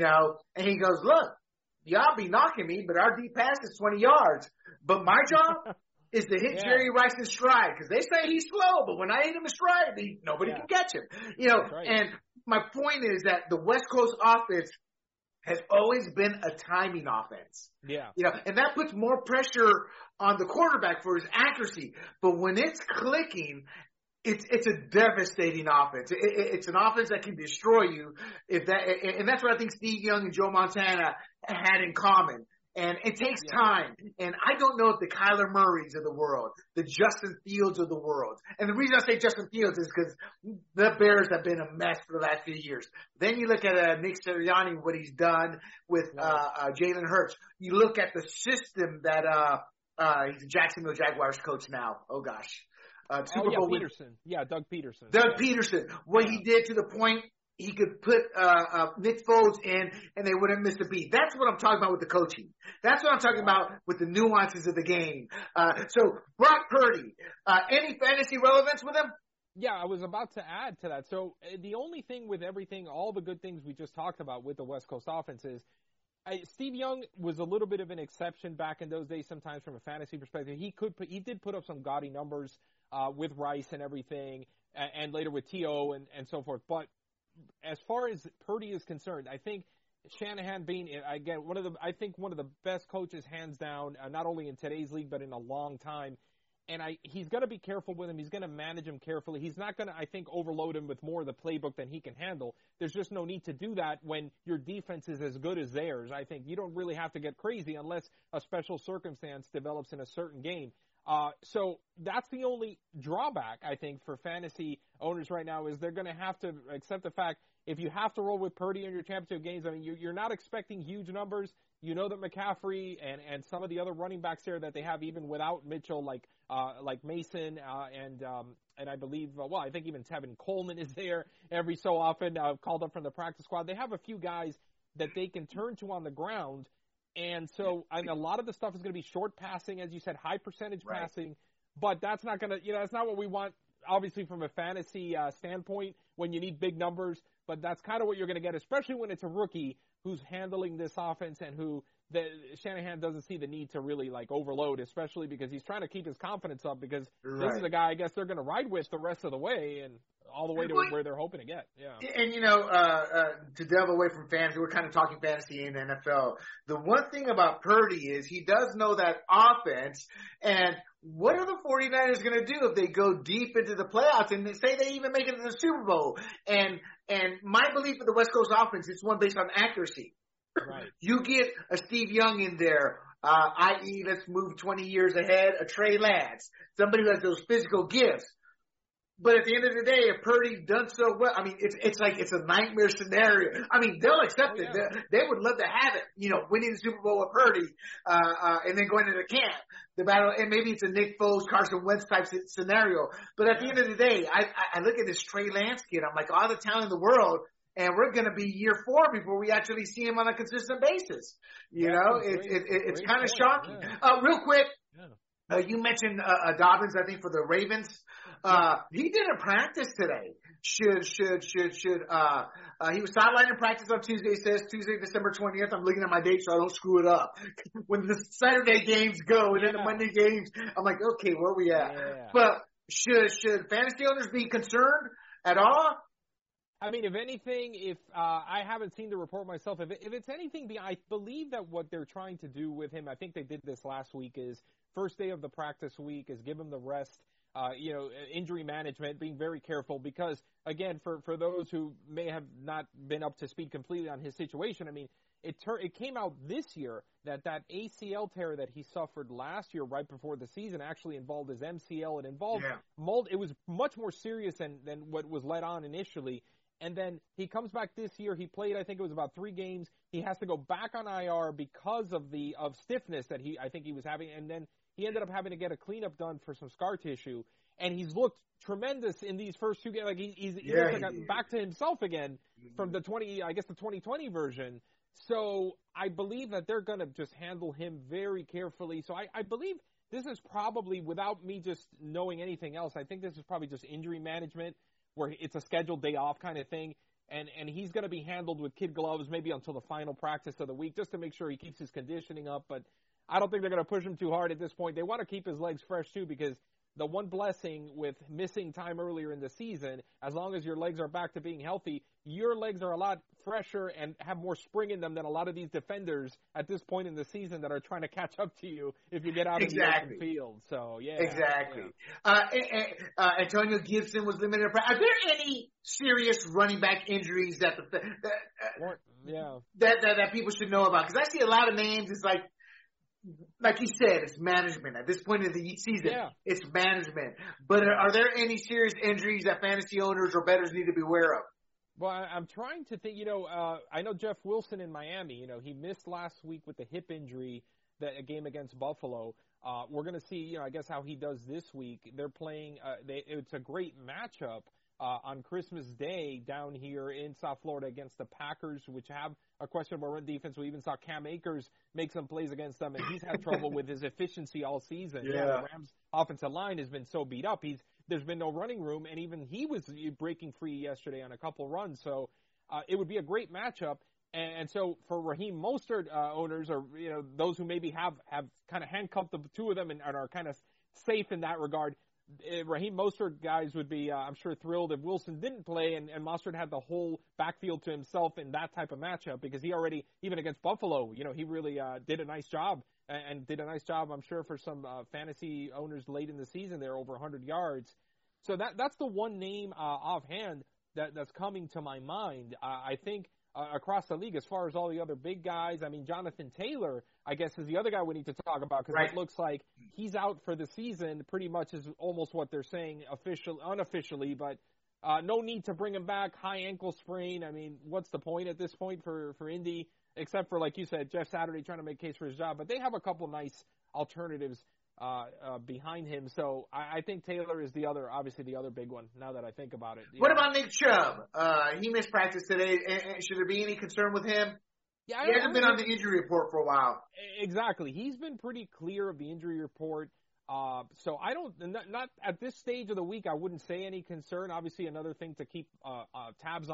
and he goes, look, y'all be knocking me, but our deep pass is 20 yards, but my job is to hit Jerry Rice in stride, because they say he's slow, but when I hit him in stride, nobody can catch him. And my point is that the West Coast offense has always been a timing offense. And that puts more pressure on the quarterback for his accuracy. But when it's clicking, it's a devastating offense. It's an offense that can destroy you. And that's what I think Steve Young and Joe Montana had in common. And it takes time. And I don't know if the Kyler Murrays of the world, the Justin Fields of the world. And the reason I say Justin Fields is because the Bears have been a mess for the last few years. Then you look at Nick Sirianni, what he's done with Jalen Hurts. You look at the system that he's a Jacksonville Jaguars coach now. Oh, gosh. Super Bowl Peterson. Doug Peterson. Peterson. What he did to the point he could put Nick Foles in, and they wouldn't miss a beat. That's what I'm talking about with the coaching. That's what I'm talking about with the nuances of the game. So Brock Purdy, any fantasy relevance with him? Yeah, I was about to add to that. So the only thing with everything, all the good things we just talked about with the West Coast offense is Steve Young was a little bit of an exception back in those days sometimes from a fantasy perspective. He did put up some gaudy numbers with Rice and everything, and later with T.O. and so forth. But as far as Purdy is concerned, I think Shanahan being, again, one of the best coaches hands down, not only in today's league, but in a long time. And he's going to be careful with him. He's going to manage him carefully. He's not going to, I think, overload him with more of the playbook than he can handle. There's just no need to do that when your defense is as good as theirs. I think you don't really have to get crazy unless a special circumstance develops in a certain game. So that's the only drawback, I think, for fantasy owners right now is they're going to have to accept the fact if you have to roll with Purdy in your championship games, I mean, you're not expecting huge numbers. You know that McCaffrey and some of the other running backs there that they have even without Mitchell, like Mason and I believe, I think even Tevin Coleman is there every so often, called up from the practice squad. They have a few guys that they can turn to on the ground. And so a lot of the stuff is going to be short passing, as you said, high percentage passing, but that's not going to, that's not what we want, obviously, from a fantasy standpoint when you need big numbers. but that's kind of what you're going to get, especially when it's a rookie who's handling this offense and who Shanahan doesn't see the need to really like overload, especially because he's trying to keep his confidence up because this is a guy I guess they're going to ride with the rest of the way and all the way to where they're hoping to get. Yeah. And, to delve away from fantasy, we're kind of talking fantasy in the NFL. The one thing about Purdy is he does know that offense. And what are the 49ers going to do if they go deep into the playoffs and they say they even make it to the Super Bowl? And my belief in the West Coast offense is one based on accuracy. Right. You get a Steve Young in there, i.e., let's move 20 years ahead, a Trey Lance, somebody who has those physical gifts. But at the end of the day, if Purdy done so well, I mean, it's like it's a nightmare scenario. I mean, they'll accept it. They would love to have it, winning the Super Bowl with Purdy, and then going into camp. The battle, and maybe it's a Nick Foles, Carson Wentz type scenario. But at the end of the day, I look at this Trey Lance kid. I'm like, all the talent in the world. And we're going to be year 4 before we actually see him on a consistent basis. It's kind of shocking. Yeah. Real quick, you mentioned Dobbins, I think, for the Ravens. He didn't practice today. He was sidelined in practice on Tuesday. It says Tuesday, December 20th. I'm looking at my date so I don't screw it up. When the Saturday games go and then the Monday games, I'm like, okay, where are we at? Yeah. But should fantasy owners be concerned at all? I mean, if anything, I haven't seen the report myself, if it's anything, I believe that what they're trying to do with him, I think they did this last week, is first day of the practice week is give him the rest, injury management, being very careful because, again, for those who may have not been up to speed completely on his situation, I mean, it came out this year that ACL tear that he suffered last year right before the season actually involved his MCL. It involved it was much more serious than what was let on initially. And then he comes back this year. He played, I think it was about 3 games. He has to go back on IR because of stiffness that I think he was having. And then he ended up having to get a cleanup done for some scar tissue. And he's looked tremendous in these first 2 games. Like he's back to himself again from the 2020 version. So I believe that they're going to just handle him very carefully. So I believe this is probably, without me just knowing anything else, I think this is probably just injury management, where it's a scheduled day off kind of thing, and he's going to be handled with kid gloves maybe until the final practice of the week just to make sure he keeps his conditioning up. But I don't think they're going to push him too hard at this point. They want to keep his legs fresh too, because the one blessing with missing time earlier in the season, as long as your legs are back to being healthy, your legs are a lot fresher and have more spring in them than a lot of these defenders at this point in the season that are trying to catch up to you if you get out of the open field. So, yeah. Exactly. Yeah. Antonio Gibson was limited. Are there any serious running back injuries that people should know about? Because I see a lot of names. It's like you said, it's management. At this point of the season, it's management. But are there any serious injuries that fantasy owners or bettors need to be aware of? Well, I'm trying to think, I know Jeff Wilson in Miami, he missed last week with the hip injury, a game against Buffalo. We're going to see, I guess how he does this week. They're playing, it's a great matchup on Christmas Day down here in South Florida against the Packers, which have a questionable run defense. We even saw Cam Akers make some plays against them, and he's had trouble with his efficiency all season. Yeah, the Rams' offensive line has been so beat up. There's been no running room, and even he was breaking free yesterday on a couple runs. So it would be a great matchup. And so for Raheem Mostert owners, or those who maybe have kind of handcuffed the 2 of them and are kind of safe in that regard, Raheem Mostert guys would be, I'm sure, thrilled if Wilson didn't play and Mostert had the whole backfield to himself in that type of matchup, because he already, even against Buffalo, he really did a nice job. And did a nice job, I'm sure, for some fantasy owners late in the season there, over 100 yards. So that's the one name offhand that's coming to my mind. I think across the league, as far as all the other big guys, I mean, Jonathan Taylor, I guess, is the other guy we need to talk about, because it looks like he's out for the season, pretty much is almost what they're saying unofficially, but no need to bring him back. High ankle sprain. I mean, what's the point at this point for Indy? Except for, like you said, Jeff Saturday trying to make case for his job. But they have a couple nice alternatives behind him. So I think Taylor is obviously the other big one, now that I think about it. What about Nick Chubb? He missed practice today. Should there be any concern with him? Yeah, he hasn't been on the injury report for a while. Exactly. He's been pretty clear of the injury report. So I not at this stage of the week, I wouldn't say any concern. Obviously, another thing to keep tabs on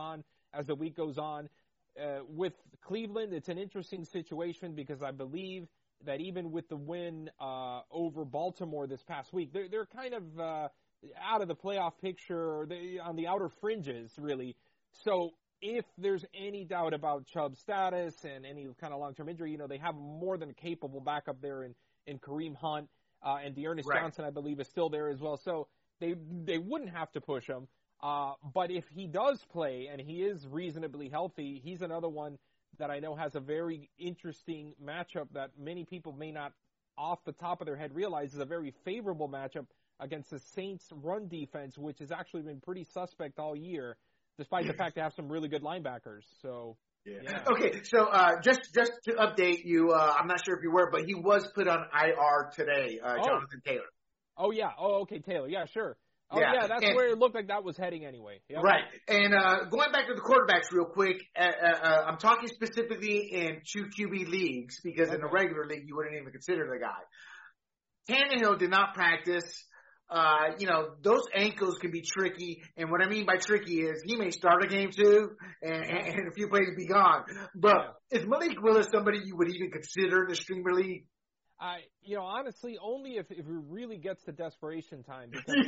as the week goes on. With Cleveland, it's an interesting situation because I believe that even with the win over Baltimore this past week, they're kind of out of the playoff picture, on the outer fringes, really. So if there's any doubt about Chubb's status and any kind of long-term injury, they have more than a capable backup there in Kareem Hunt, and Dearness Johnson, I believe, is still there as well. So they wouldn't have to push him. But if he does play and he is reasonably healthy, he's another one that I know has a very interesting matchup that many people may not off the top of their head realize is a very favorable matchup against the Saints run defense, which has actually been pretty suspect all year, despite the fact they have some really good linebackers. So, yeah. Okay, so just to update you, I'm not sure if you were, but he was put on IR today, Jonathan Taylor. Oh, yeah. Oh, okay, Taylor. Yeah, sure. Oh, yeah, that's where it looked like that was heading anyway. Yep. Right. And going back to the quarterbacks real quick, I'm talking specifically in 2 QB leagues because in the regular league, you wouldn't even consider the guy. Tannehill did not practice. Those ankles can be tricky. And what I mean by tricky is he may start a game too and a few plays be gone. But is Malik Willis somebody you would even consider in the streamer league? Honestly, only if it really gets to desperation time. Because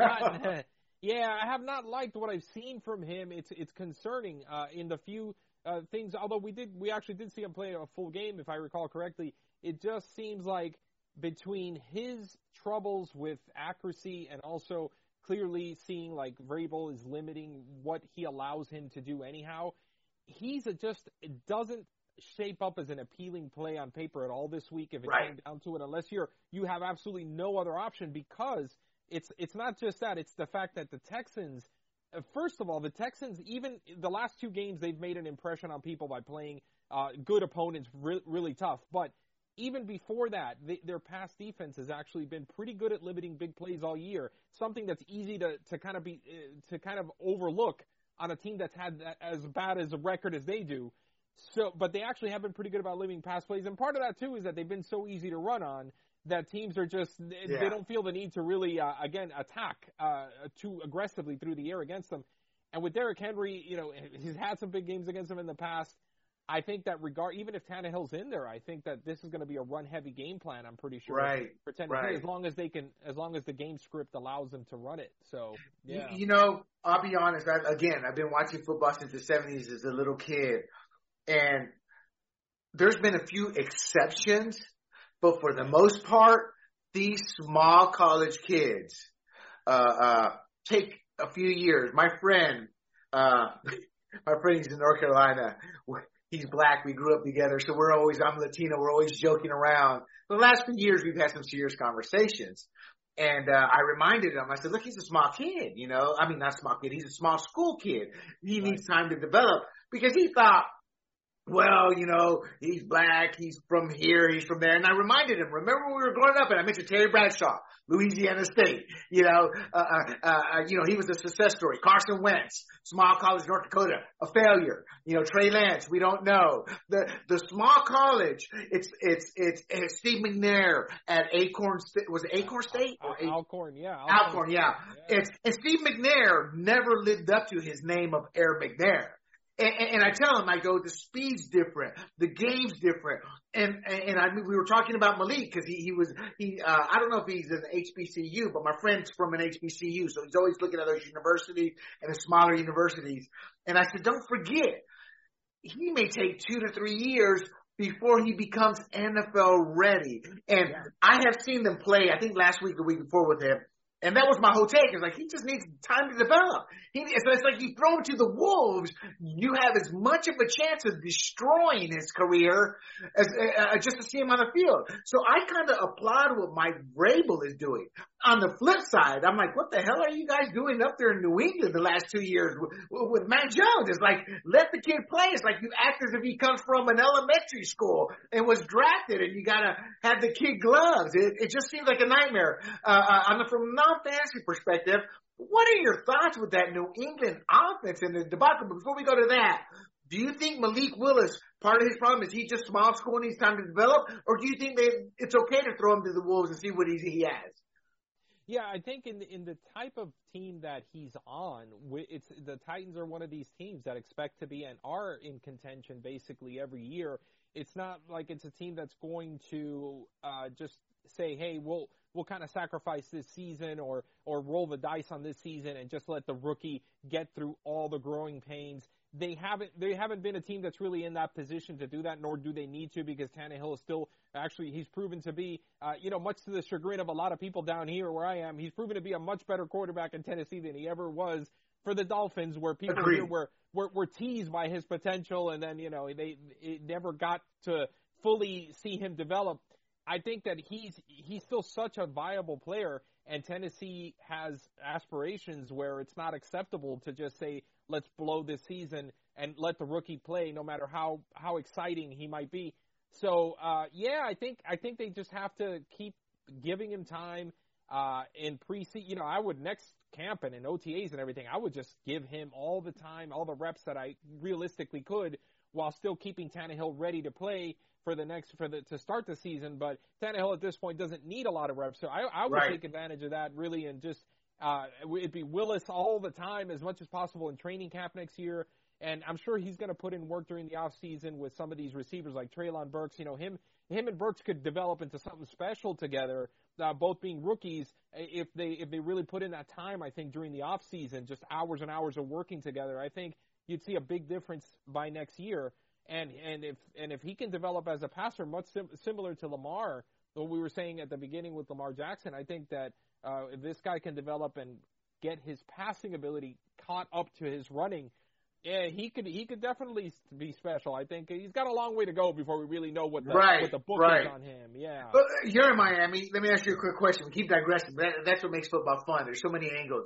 I have not liked what I've seen from him. It's concerning in the few things. Although we actually did see him play a full game, if I recall correctly. It just seems like between his troubles with accuracy and also clearly seeing like Vrabel is limiting what he allows him to do anyhow, it doesn't shape up as an appealing play on paper at all this week if it came down to it, unless you have absolutely no other option, because it's not just that, it's the fact that the Texans, first of all, even the last 2 games, they've made an impression on people by playing good opponents really tough, but even before that, their pass defense has actually been pretty good at limiting big plays all year, something that's easy to kind of overlook on a team that's had as bad as a record as they do. So, but they actually have been pretty good about limiting pass plays, and part of that too is that they've been so easy to run on that teams are just they don't feel the need to really attack too aggressively through the air against them. And with Derrick Henry, he's had some big games against them in the past. I think that even if Tannehill's in there, I think that this is going to be a run-heavy game plan. I'm pretty sure for Tennessee, as long as the game script allows them to run it. So, yeah. I'll be honest. I've been watching football since the '70s as a little kid. And there's been a few exceptions, but for the most part, these small college kids take a few years. My friend, he's in North Carolina. He's black. We grew up together, so I'm Latino. We're always joking around. The last few years, we've had some serious conversations. And I reminded him, I said, look, he's a small kid, not small kid. He's a small school kid. He needs time to develop, because he thought, well, he's black, he's from here, he's from there. And I reminded him, remember when we were growing up, and I mentioned Terry Bradshaw, Louisiana State, he was a success story. Carson Wentz, small college, North Dakota, a failure. Trey Lance, we don't know. The small college, it's Steve McNair at Acorn State. Was it Acorn State? Alcorn, yeah. Alcorn, yeah. And Steve McNair never lived up to his name of Air McNair. And I tell him, I go, the speed's different, the game's different. And we were talking about Malik because I don't know if he's an HBCU, but my friend's from an HBCU. So he's always looking at those universities and the smaller universities. And I said, don't forget, he may take 2 to 3 years before he becomes NFL ready. And I have seen them play, I think last week, the week before with him. And that was my whole take. It's like, he just needs time to develop. So it's like you throw him to the wolves, you have as much of a chance of destroying his career as just to see him on the field. So I kind of applaud what Mike Vrabel is doing. On the flip side, I'm like, what the hell are you guys doing up there in New England the last 2 years with Mac Jones? It's like, let the kid play. It's like you act as if he comes from an elementary school and was drafted, and you got to have the kid gloves. It just seems like a nightmare. From a non-fantasy perspective, what are your thoughts with that New England offense and the debacle? But before we go to that, do you think Malik Willis, part of his problem is he just small school and needs time to develop? Or do you think it's okay to throw him to the wolves and see what he has? Yeah, I think in the type of team that he's on, it's the Titans are one of these teams that expect to be and are in contention basically every year. It's not like it's a team that's going to just say, "Hey, we'll kind of sacrifice this season or roll the dice on this season and just let the rookie get through all the growing pains." They haven't been a team that's really in that position to do that, nor do they need to, because Tannehill is still actually he's proven to be much to the chagrin of a lot of people down here where I am, he's proven to be a much better quarterback in Tennessee than he ever was for the Dolphins, where people here were teased by his potential, and then they never got to fully see him develop. I think that he's still such a viable player, and Tennessee has aspirations where it's not acceptable to just say, let's blow this season and let the rookie play no matter how exciting he might be. So, I think they just have to keep giving him time in preseason. I would next camp and in OTAs and everything, I would just give him all the time, all the reps that I realistically could, while still keeping Tannehill ready to play to start the season. But Tannehill at this point doesn't need a lot of reps, so I would take advantage of that really, and just it'd be Willis all the time as much as possible in training camp next year. And I'm sure he's going to put in work during the off season with some of these receivers like Treylon Burks. Him and Burks could develop into something special together, both being rookies. If they really put in that time, I think during the off season, just hours and hours of working together, I think you'd see a big difference by next year. And if he can develop as a passer, much similar to Lamar, what we were saying at the beginning with Lamar Jackson, I think that if this guy can develop and get his passing ability caught up to his running, yeah, he could definitely be special. I think he's got a long way to go before we really know what the book is on him. Yeah. But you're in Miami. Let me ask you a quick question. We keep digressing. That's what makes football fun. There's so many angles.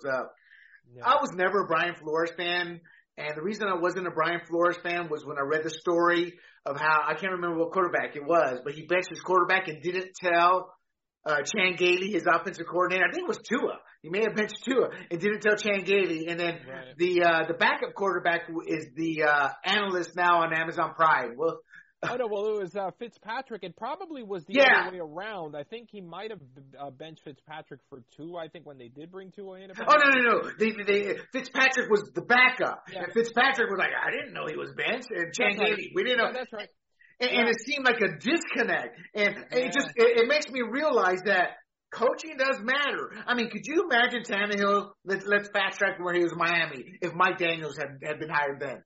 I was never a Brian Flores fan. And the reason I wasn't a Brian Flores fan was when I read the story of how, I can't remember what quarterback it was, but he benched his quarterback and didn't tell Chan Gailey, his offensive coordinator. I think it was Tua. He may have benched Tua and didn't tell Chan Gailey. And then the backup quarterback is the analyst now on Amazon Prime. Well, it was Fitzpatrick. It probably was the other way around. I think he might have benched Fitzpatrick for Tua, I think, when they did bring Tua in. No. Fitzpatrick was the backup. Yeah. And Fitzpatrick was like, I didn't know he was benched. And Chan Gailey, we didn't know. Yeah, that's right. And it seemed like a disconnect. And it makes me realize that coaching does matter. I mean, could you imagine Tannehill, let's fast track where he was in Miami, if Mike Daniels had been hired then?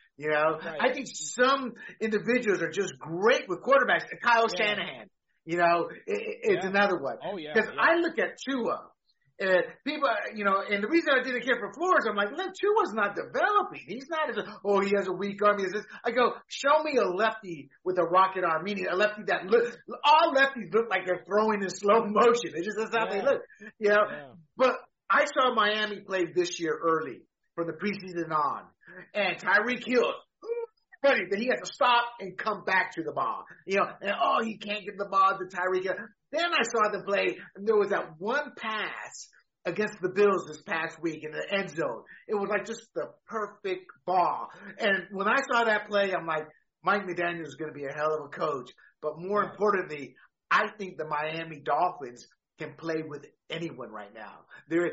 I think some individuals are just great with quarterbacks. Kyle Shanahan, is another one. Oh, yeah. Because I look at Tua. People, and the reason I didn't care for Flores, I'm like, look, Tua's not developing. He's not he has a weak arm. I go, show me a lefty with a rocket arm, meaning a lefty all lefties look like they're throwing in slow motion. That's how they look, But I saw Miami play this year early from the preseason on. And Tyreek Hill, funny that he has to stop and come back to the ball. He can't get the ball to Tyreek Hill. Then I saw them play, and there was that one pass against the Bills this past week in the end zone. It was like just the perfect ball. And when I saw that play, I'm like, Mike McDaniel is going to be a hell of a coach. But more importantly, I think the Miami Dolphins can play with anyone right now.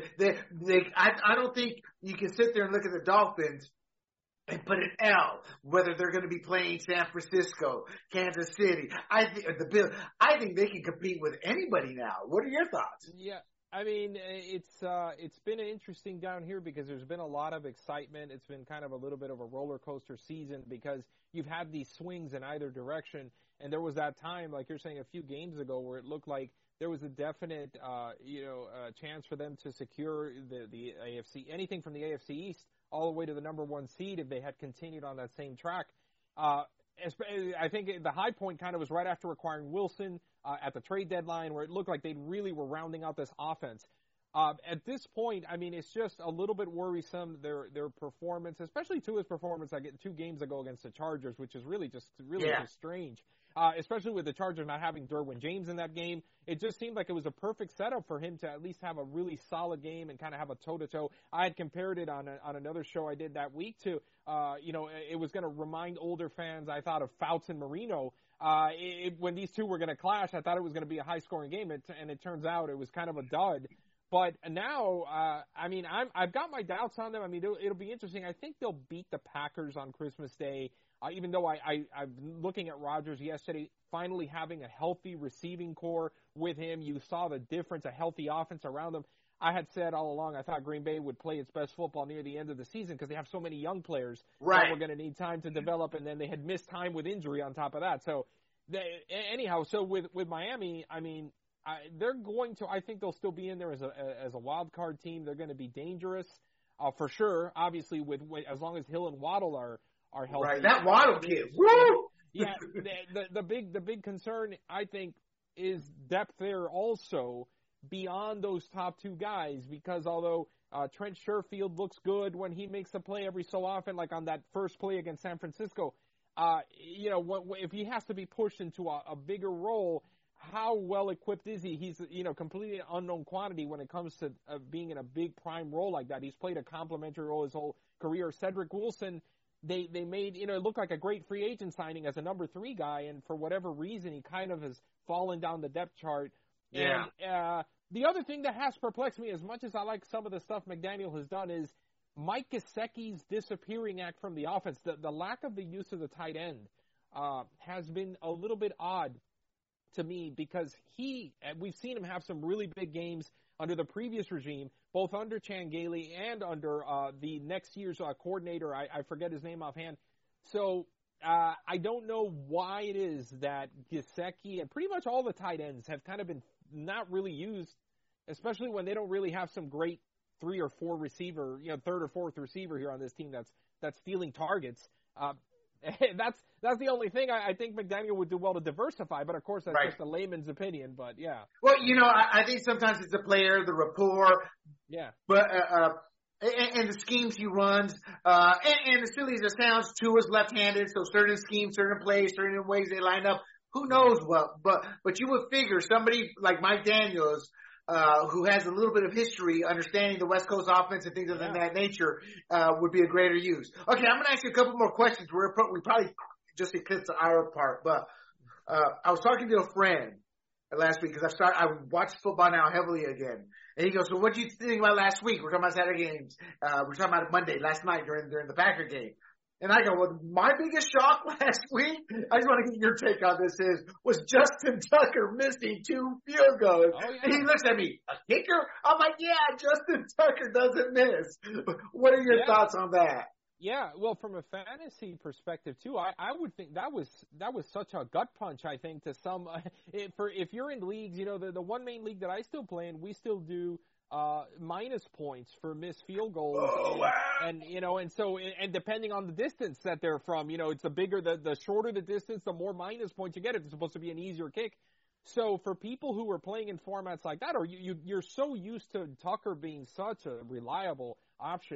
I don't think you can sit there and look at the Dolphins and put an L, whether they're going to be playing San Francisco, Kansas City, the Bills. I think they can compete with anybody now. What are your thoughts? Yeah, I mean, it's been interesting down here because there's been a lot of excitement. It's been kind of a little bit of a roller coaster season because you've had these swings in either direction. And there was that time, like you're saying, a few games ago where it looked like there was a definite, chance for them to secure the AFC, anything from the AFC East all the way to the number one seed if they had continued on that same track. I think the high point kind of was right after acquiring Wilson at the trade deadline, where it looked like they really were rounding out this offense. At this point, I mean, it's just a little bit worrisome, their performance, especially Tua's performance like 2 games ago against the Chargers, which is really just strange. Especially with the Chargers not having Derwin James in that game. It just seemed like it was a perfect setup for him to at least have a really solid game and kind of have a toe-to-toe. I had compared it on another show I did that week to, it was going to remind older fans, I thought, of Fouts and Marino. When these two were going to clash, I thought it was going to be a high-scoring game, and it turns out it was kind of a dud. But now, I mean, I've got my doubts on them. I mean, it'll be interesting. I think they'll beat the Packers on Christmas Day. Even though I'm looking at Rodgers yesterday, finally having a healthy receiving core with him, you saw the difference, a healthy offense around them. I had said all along I thought Green Bay would play its best football near the end of the season because they have so many young players that were going to need time to develop, and then they had missed time with injury on top of that. So, anyhow, so with Miami, I mean, they're going to. I think they'll still be in there as a wild card team. They're going to be dangerous for sure. Obviously, with as long as Hill and Waddle are healthy. Right, that Waddle kid. Woo! Yeah, the big concern I think is depth there also beyond those top two guys, because although Trent Sherfield looks good when he makes a play every so often, like on that first play against San Francisco, if he has to be pushed into a bigger role, how well equipped is he? He's completely an unknown quantity when it comes to being in a big prime role like that. He's played a complimentary role his whole career. Cedric Wilson, they made it look like a great free agent signing as a number 3 guy, and for whatever reason he kind of has fallen down the depth chart. Yeah. And the other thing that has perplexed me, as much as I like some of the stuff McDaniel has done, is Mike Gesicki's disappearing act from the offense. The lack of the use of the tight end has been a little bit odd to me, because we've seen him have some really big games under the previous regime, both under Chan Gailey and under the next year's coordinator. I forget his name offhand. So I don't know why it is that Gesicki and pretty much all the tight ends have kind of been not really used, especially when they don't really have some great 3 or 4 receiver, third or fourth receiver here on this team that's stealing targets. That's the only thing I think McDaniel would do well to diversify, but of course that's just a layman's opinion. But yeah. Well, I think sometimes it's the player, the rapport. Yeah. But and the schemes he runs, and as silly as it sounds, Tua's left-handed, so certain schemes, certain plays, certain ways they line up. Who knows what? But you would figure somebody like Mike Daniels, who has a little bit of history understanding the West Coast offense and things of that nature, would be a greater use. Okay, I'm going to ask you a couple more questions. We probably just eclipsed the hour part, but I was talking to a friend last week because I watch football now heavily again. And he goes, so what did you think about last week? We're talking about Saturday games. We're talking about Monday, last night during the Packer game. And I go, well, my biggest shock last week, I just want to get your take on this, was Justin Tucker missing 2 field goals. Oh, yeah. And he looks at me, a kicker? I'm like, yeah, Justin Tucker doesn't miss. What are your thoughts on that? Yeah, well, from a fantasy perspective too, I would think that was such a gut punch. I think to some, if you're in leagues, the one main league that I still play in, we still do minus points for missed field goals. Oh, wow. And so depending on the distance that they're from, it's the shorter the distance, the more minus points you get. It's supposed to be an easier kick. So for people who are playing in formats like that, or you're so used to Tucker being such a reliable option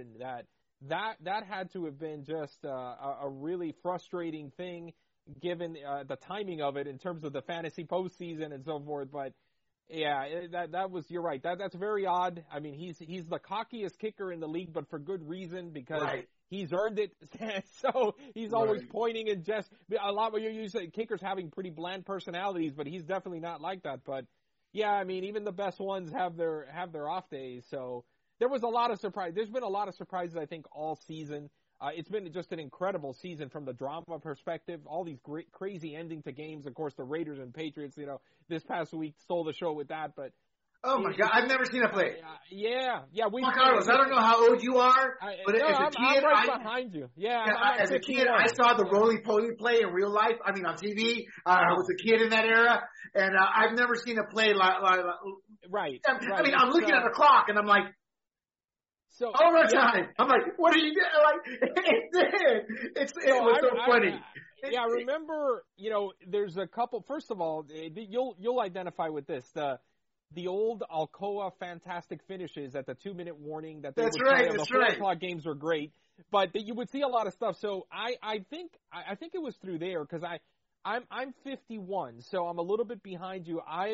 that had to have been just a really frustrating thing, given the timing of it in terms of the fantasy postseason and so forth. But yeah, that was, you're right. That's very odd. I mean, he's the cockiest kicker in the league, but for good reason, because he's earned it. So he's always pointing and just a lot where you're used to kickers having pretty bland personalities, but he's definitely not like that. But yeah, I mean, even the best ones have their off days. So there was a lot of surprise. There's been a lot of surprises, I think, all season. It's been just an incredible season from the drama perspective. All these great, crazy ending to games. Of course, the Raiders and Patriots, this past week stole the show with that. But oh my God, I've never seen a play. Yeah. Carlos, I don't know how old you are, but as a kid, I'm right behind you. Yeah. As a kid, I saw the roly-poly play in real life. I mean, on TV. I was a kid in that era, and I've never seen a play like. Right. I mean, I'm looking at the clock, and I'm like. So overtime. I'm like, what are you doing? Like, it was so funny. I remember, there's a couple. First of all, you'll identify with this. The old Alcoa fantastic finishes at the 2-minute warning that they would play on the 4 o'clock games were great, but you would see a lot of stuff. So I think it was through there, because I'm 51, so I'm a little bit behind you. I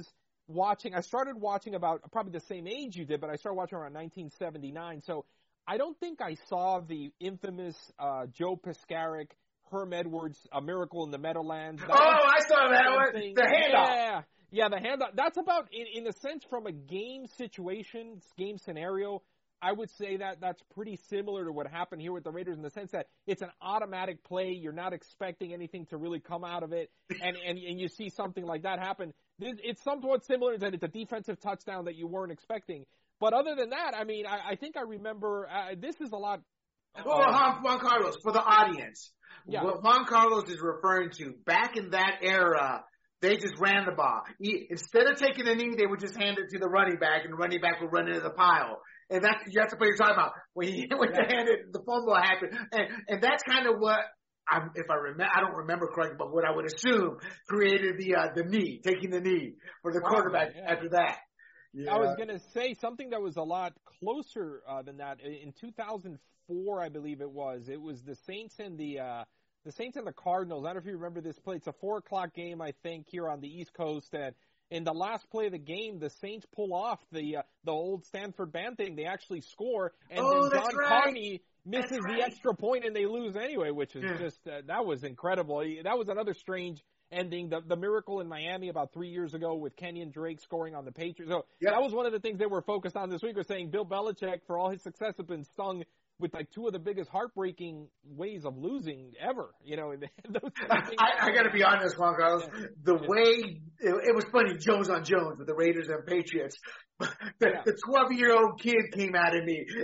started watching about probably the same age you did, but I started watching around 1979. So I don't think I saw the infamous Joe Piscaric Herm Edwards, A Miracle in the Meadowlands. I saw that one. The handoff. Yeah, the handoff. That's about, in a sense, from a game situation, game scenario, I would say that that's pretty similar to what happened here with the Raiders in the sense that it's an automatic play. You're not expecting anything to really come out of it, and you see something like that happen. It's somewhat similar that it's a defensive touchdown that you weren't expecting. But other than that, I mean, I think I remember this is a lot. Juan Carlos, for the audience, yeah. What Juan Carlos is referring to, back in that era, they just ran the ball. Instead of taking a knee, they would just hand it to the running back, and the running back would run into the pile. And that's the play you're talking about. When they handed the fumble happened. And that's kind of what, if I remember, I don't remember correctly, but what I would assume created the knee, taking the knee for the quarterback after that. Yeah. I was going to say something that was a lot closer than that. In 2004, I believe it was the Saints and the Saints and the Cardinals. I don't know if you remember this play. It's a 4:00 game, I think, here on the East Coast. And in the last play of the game, the Saints pull off the old Stanford Band thing. They actually score, and then John Carney misses the extra point, and they lose anyway, which is just that was incredible. That was another strange ending. The miracle in Miami about 3 years ago with Kenyon Drake scoring on the Patriots. So that was one of the things they were focused on this week, was saying Bill Belichick, for all his success, has been stung with like two of the biggest heartbreaking ways of losing ever. You know, I got to be honest, Juan Carlos. The way it was funny, Jones on Jones with the Raiders and Patriots. The 12-year-old kid came out of me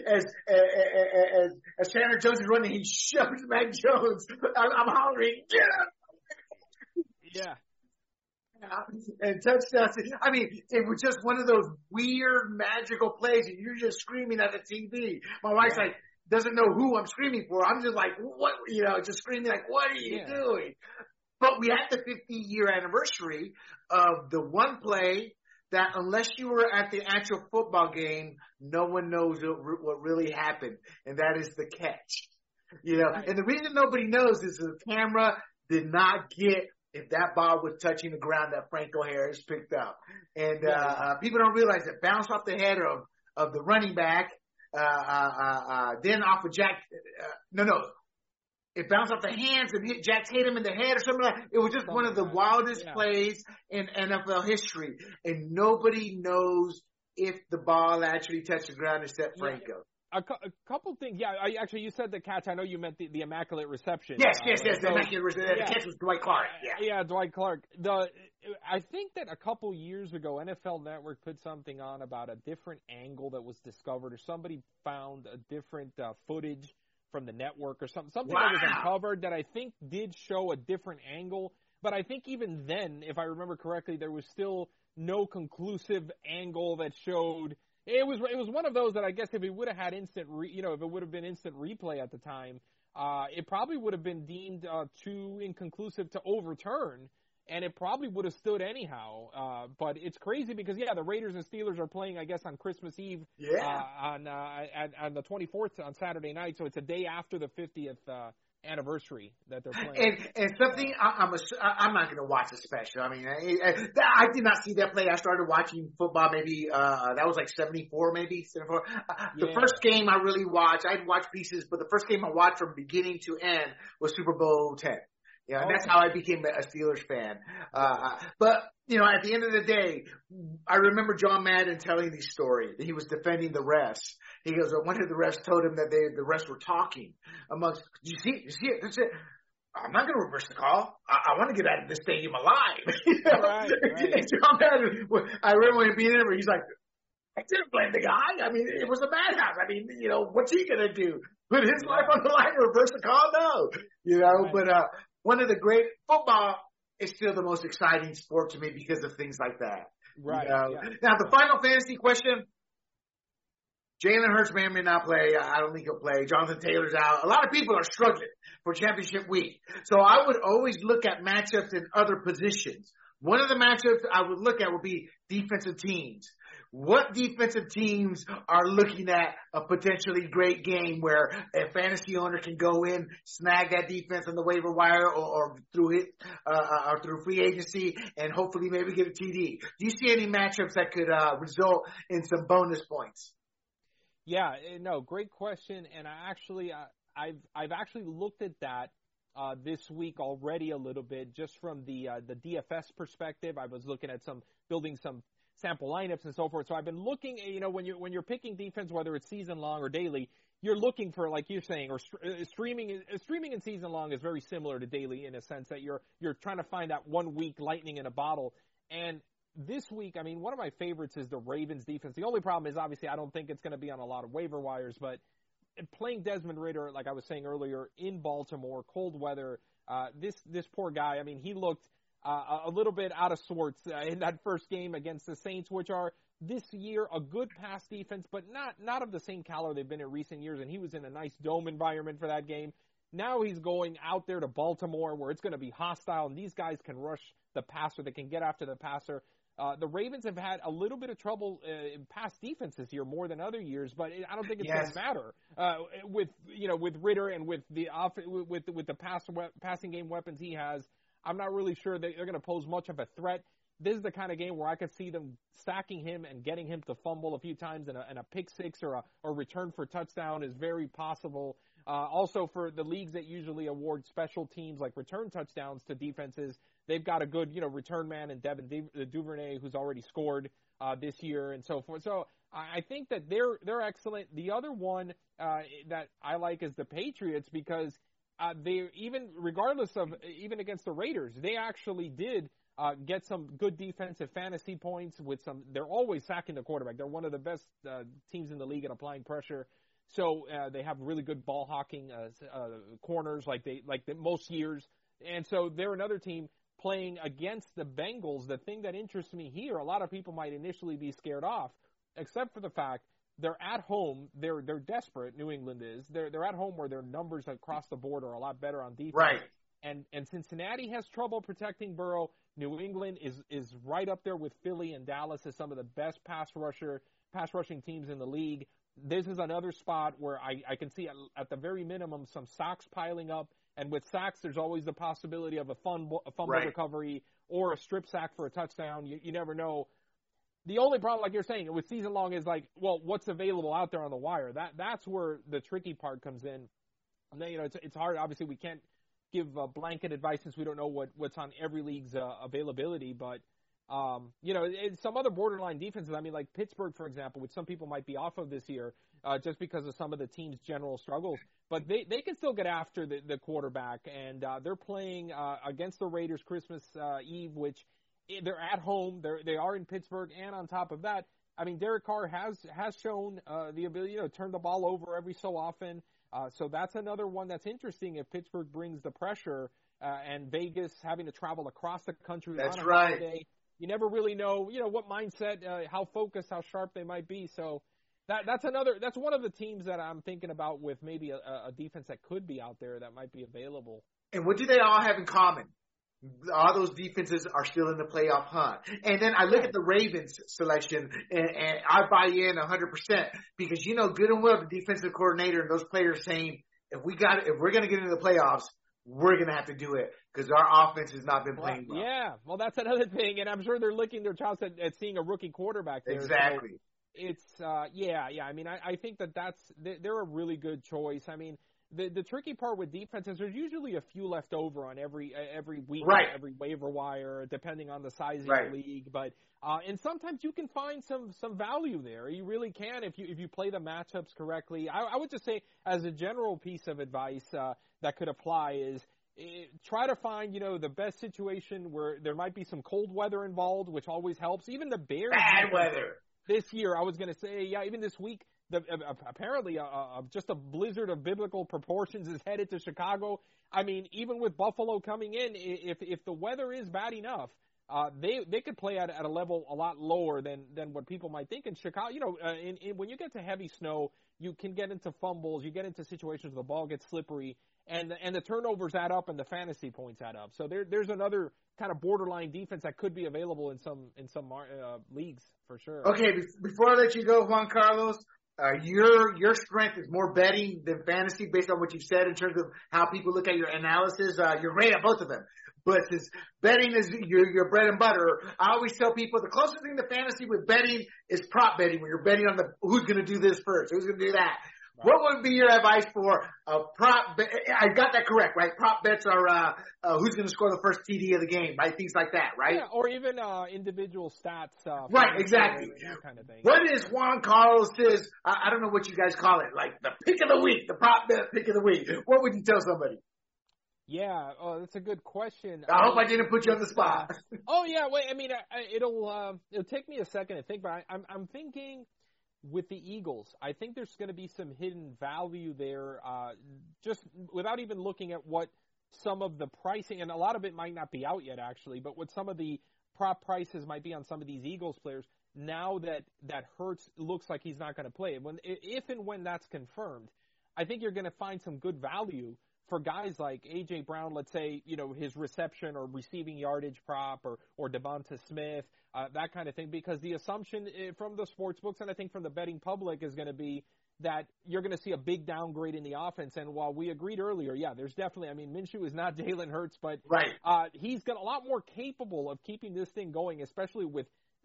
as Chandler Jones is running. He shoves Mac Jones. I'm hollering, get up! Yeah. And touchdowns. I mean, it was just one of those weird, magical plays, and you're just screaming at the TV. My wife's like, doesn't know who I'm screaming for. I'm just like, what? You know, just screaming like, what are you doing? But we had the 50-year anniversary of the one play that, unless you were at the actual football game, no one knows what really happened, and that is the catch. You know, and the reason nobody knows is the camera did not get if that ball was touching the ground that Franco Harris picked up. And people don't realize it bounced off the head of the running back, then off of Jack. It bounced off the hands and Jack hit him in the head or something like that. It was just one of the wildest plays in NFL history. And nobody knows if the ball actually touched the ground except Franco. A couple things. Yeah, you said the catch. I know you meant the immaculate reception. Yes. The immaculate reception. The catch was Dwight Clark. Yeah, Dwight Clark. I think that a couple years ago, NFL Network put something on about a different angle that was discovered, or somebody found a different footage from the network or something that was uncovered that I think did show a different angle. But I think even then, if I remember correctly, there was still no conclusive angle that showed. It was one of those that I guess if it would have had if it would have been instant replay at the time, it probably would have been deemed too inconclusive to overturn, and it probably would have stood anyhow. But it's crazy because the Raiders and Steelers are playing, I guess, on Christmas Eve, on the 24th on Saturday night, so it's a day after the 50th anniversary that they're playing. And something I'm not going to watch the special. I mean, I did not see that play. I started watching football maybe that was like 74 maybe 74. The first game I really watched, I'd watch pieces, but the first game I watched from beginning to end was Super Bowl 10. Yeah, and that's how I became a Steelers fan. But at the end of the day, I remember John Madden telling the story. He was defending the refs. He goes, one of the refs told him that the refs were talking amongst. You see it? That's it. I'm not going to reverse the call. I want to get out of this stadium alive. Right. And John Madden, I remember when he beat him, he's like, I didn't blame the guy. I mean, it was a madhouse. I mean, what's he going to do? Put his life on the line and reverse the call? No. But one of the great football is still the most exciting sport to me because of things like that. Right. Now, the Final Fantasy question, Jalen Hurts may or may not play. I don't think he'll play. Jonathan Taylor's out. A lot of people are struggling for championship week. So I would always look at matchups in other positions. One of the matchups I would look at would be defensive teams. What defensive teams are looking at a potentially great game where a fantasy owner can go in, snag that defense on the waiver wire or through free agency, and hopefully maybe get a TD? Do you see any matchups that could result in some bonus points? Yeah, no, great question. And I've actually looked at that this week already a little bit, just from the DFS perspective. I was looking at building some sample lineups and so forth. So I've been looking, when you're picking defense, whether it's season long or daily, you're looking for, like you're saying, or streaming and season long is very similar to daily in a sense that you're trying to find that 1 week lightning in a bottle. And this week, I mean, one of my favorites is the Ravens defense. The only problem is obviously I don't think it's going to be on a lot of waiver wires, but playing Desmond Ridder, like I was saying earlier, in Baltimore, cold weather, this poor guy, I mean, he looked a little bit out of sorts in that first game against the Saints, which are this year a good pass defense, but not of the same caliber they've been in recent years, and he was in a nice dome environment for that game. Now he's going out there to Baltimore where it's going to be hostile, and these guys can rush the passer. They can get after the passer. The Ravens have had a little bit of trouble in pass defense this year more than other years, but I don't think it's going to matter with Ridder and with the passing game weapons he has. I'm not really sure that they're going to pose much of a threat. This is the kind of game where I could see them stacking him and getting him to fumble a few times, and a pick six or a return for touchdown is very possible. Also, for the leagues that usually award special teams like return touchdowns to defenses, they've got a good, return man in Devin Duvernay, who's already scored this year and so forth. So I think that they're excellent. The other one that I like is the Patriots, because they, even regardless of, even against the Raiders, they actually did get some good defensive fantasy points they're always sacking the quarterback. They're one of the best teams in the league at applying pressure. So they have really good ball hawking corners like most years. And so they're another team playing against the Bengals. The thing that interests me here, a lot of people might initially be scared off, except for the fact they're at home. They're desperate, New England is. They're at home where their numbers across the board are a lot better on defense. Right. And Cincinnati has trouble protecting Burrow. New England is right up there with Philly and Dallas as some of the best pass rushing teams in the league. This is another spot where I can see at the very minimum some sacks piling up. And with sacks, there's always the possibility of a fumble recovery or a strip sack for a touchdown. You never know. The only problem, like you're saying, with season long is what's available out there on the wire. That's where the tricky part comes in. And then, it's hard. Obviously, we can't give blanket advice since we don't know what's on every league's availability. But, some other borderline defenses, I mean, like Pittsburgh, for example, which some people might be off of this year just because of some of the team's general struggles. But they can still get after the quarterback. And they're playing against the Raiders Christmas Eve, which they're at home. They are in Pittsburgh. And on top of that, I mean, Derek Carr has shown the ability to turn the ball over every so often. So that's another one that's interesting if Pittsburgh brings the pressure and Vegas having to travel across the country that's on a right. holiday. You never really know, what mindset, how focused, how sharp they might be. So that's one of the teams that I'm thinking about with maybe a defense that could be out there that might be available. And what do they all have in common? All those defenses are still in the playoff hunt. And then I look at the Ravens selection, and I buy in 100% because good and well the defensive coordinator and those players saying if we're going to get into the playoffs, we're going to have to do it because our offense has not been playing well. Yeah, well, that's another thing, and I'm sure they're licking their chops at seeing a rookie quarterback there. Exactly. So it's yeah. I mean, I think they're a really good choice. I mean, the tricky part with defense is there's usually a few left over on every week, right. Every waiver wire, depending on the size of right. the league. But and sometimes you can find some value there. You really can if you play the matchups correctly. I would just say as a general piece of advice that could apply is try to find the best situation where there might be some cold weather involved, which always helps. Even the Bears bad weather this year, I was going to say, even this week. Apparently, just a blizzard of biblical proportions is headed to Chicago. I mean, even with Buffalo coming in, if the weather is bad enough, they could play at a level a lot lower than what people might think. In Chicago, when you get to heavy snow, you can get into fumbles, you get into situations where the ball gets slippery, and the turnovers add up and the fantasy points add up. So there's another kind of borderline defense that could be available in some leagues for sure. Okay, before I let you go, Juan Carlos. Your strength is more betting than fantasy based on what you've said in terms of how people look at your analysis. You're great at both of them. But since betting is your bread and butter, I always tell people the closest thing to fantasy with betting is prop betting, when you're betting on who's going to do this first, who's going to do that. What would be your advice for a prop bet? I got that correct, right? Prop bets are who's going to score the first TD of the game, right? Things like that, right? Yeah, or even individual stats. Right, exactly. That kind of thing. What is Juan Carlos's, I don't know what you guys call it, like the pick of the week, the prop bet pick of the week? What would you tell somebody? Yeah, that's a good question. I hope I didn't put you on the spot. Oh yeah, wait. I mean, it'll take me a second to think, but I'm thinking with the Eagles, I think there's going to be some hidden value there. Just without even looking at what some of the pricing, and a lot of it might not be out yet actually, but what some of the prop prices might be on some of these Eagles players. Now that Hurts looks like he's not going to play, if and when that's confirmed, I think you're going to find some good value for guys like A.J. Brown, let's say, his reception or receiving yardage prop or Devonta Smith, that kind of thing, because the assumption from the sports books and I think from the betting public is going to be that you're going to see a big downgrade in the offense. And while we agreed earlier, yeah, there's definitely, Minshew is not Jalen Hurts, but right. He's got a lot more capable of keeping this thing going, especially with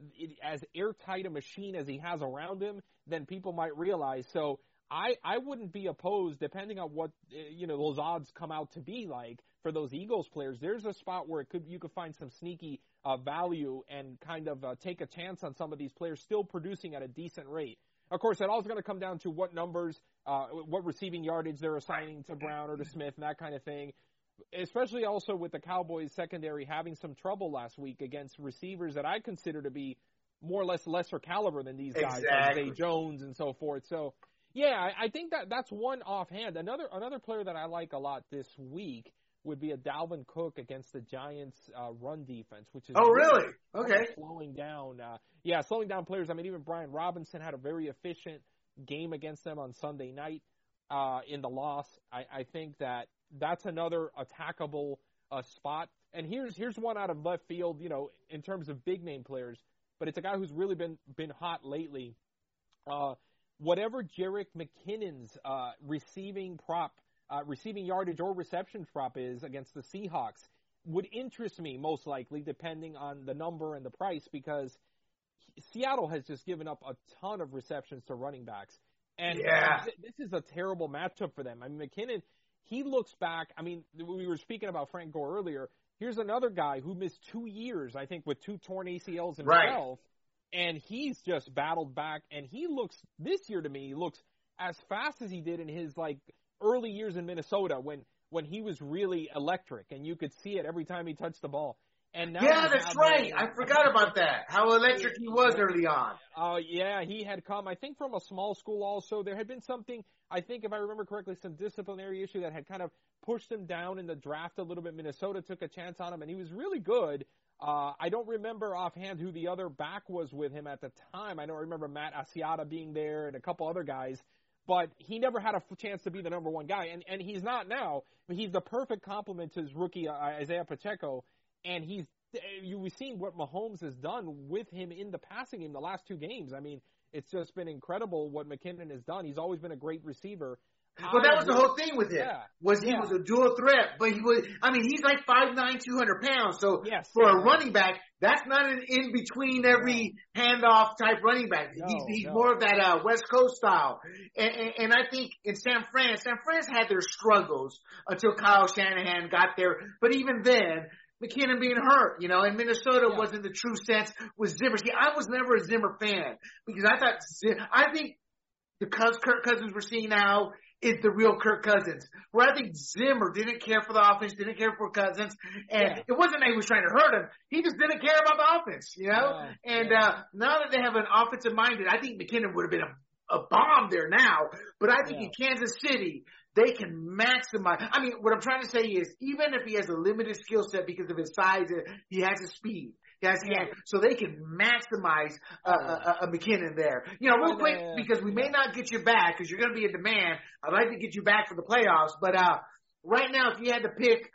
as airtight a machine as he has around him than people might realize. So I wouldn't be opposed, depending on what those odds come out to be like for those Eagles players. There's a spot where you could find some sneaky value and kind of take a chance on some of these players still producing at a decent rate. Of course, that all's going to come down to what numbers, what receiving yardage they're assigning to Brown or to Smith and that kind of thing. Especially also with the Cowboys secondary having some trouble last week against receivers that I consider to be more or less lesser caliber than these guys, like Zay Jones and so forth. So. Yeah, I think that's one offhand. Another player that I like a lot this week would be a Dalvin Cook against the Giants' run defense, which is really? Okay. Slowing down. Slowing down players. Even Brian Robinson had a very efficient game against them on Sunday night in the loss. I think that's another attackable spot. And here's one out of left field, in terms of big name players, but it's a guy who's really been hot lately. Whatever Jerick McKinnon's receiving yardage or reception prop is against the Seahawks would interest me most likely, depending on the number and the price, because Seattle has just given up a ton of receptions to running backs. And this is a terrible matchup for them. McKinnon, he looks back. We were speaking about Frank Gore earlier. Here's another guy who missed 2 years, I think, with 2 torn ACLs himself. Right. And he's just battled back, and this year to me, he looks as fast as he did in his early years in Minnesota when he was really electric, and you could see it every time he touched the ball. And now that's right. I forgot about that. How electric he was early on. He had come, I think, from a small school also. There had been something, I think, if I remember correctly, some disciplinary issue that had kind of pushed him down in the draft a little bit. Minnesota took a chance on him, and he was really good. I don't remember offhand who the other back was with him at the time. I don't remember Matt Asiata being there and a couple other guys, but he never had a chance to be the number one guy, and he's not now. But he's the perfect complement to his rookie Isaiah Pacheco, and we've seen what Mahomes has done with him in the passing game the last 2 games. It's just been incredible what McKinnon has done. He's always been a great receiver. Well, that was the whole thing with him. He was a dual threat, but he's like 5'9", 200 pounds. So for a running back, that's not an in between every handoff type running back. He's more of that West Coast style. And I think in San Fran had their struggles until Kyle Shanahan got there. But even then, McKinnon being hurt, and Minnesota wasn't the true sense with Zimmer. See, I was never a Zimmer fan because I think the Kirk Cousins we're seeing now is the real Kirk Cousins. Where I think Zimmer didn't care for the offense, didn't care for Cousins, and it wasn't that he was trying to hurt him. He just didn't care about the offense, now that they have an offensive minded, I think McKinnon would have been a bomb there now. But I think in Kansas City, they can maximize. What I'm trying to say is, even if he has a limited skill set because of his size, he has his speed. So they can maximize a McKinnon there. Real quick, because we may not get you back because you're going to be in demand. I'd like to get you back for the playoffs. But right now, if you had to pick,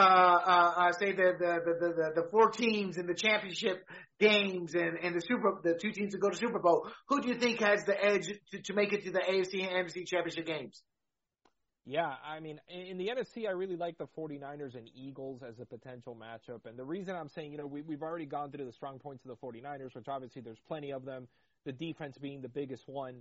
say the 4 teams in the championship games and the 2 teams to go to Super Bowl, who do you think has the edge to make it to the AFC and NFC championship games? Yeah, in the NFC, I really like the 49ers and Eagles as a potential matchup. And the reason I'm saying, we've already gone through the strong points of the 49ers, which obviously there's plenty of them, the defense being the biggest one.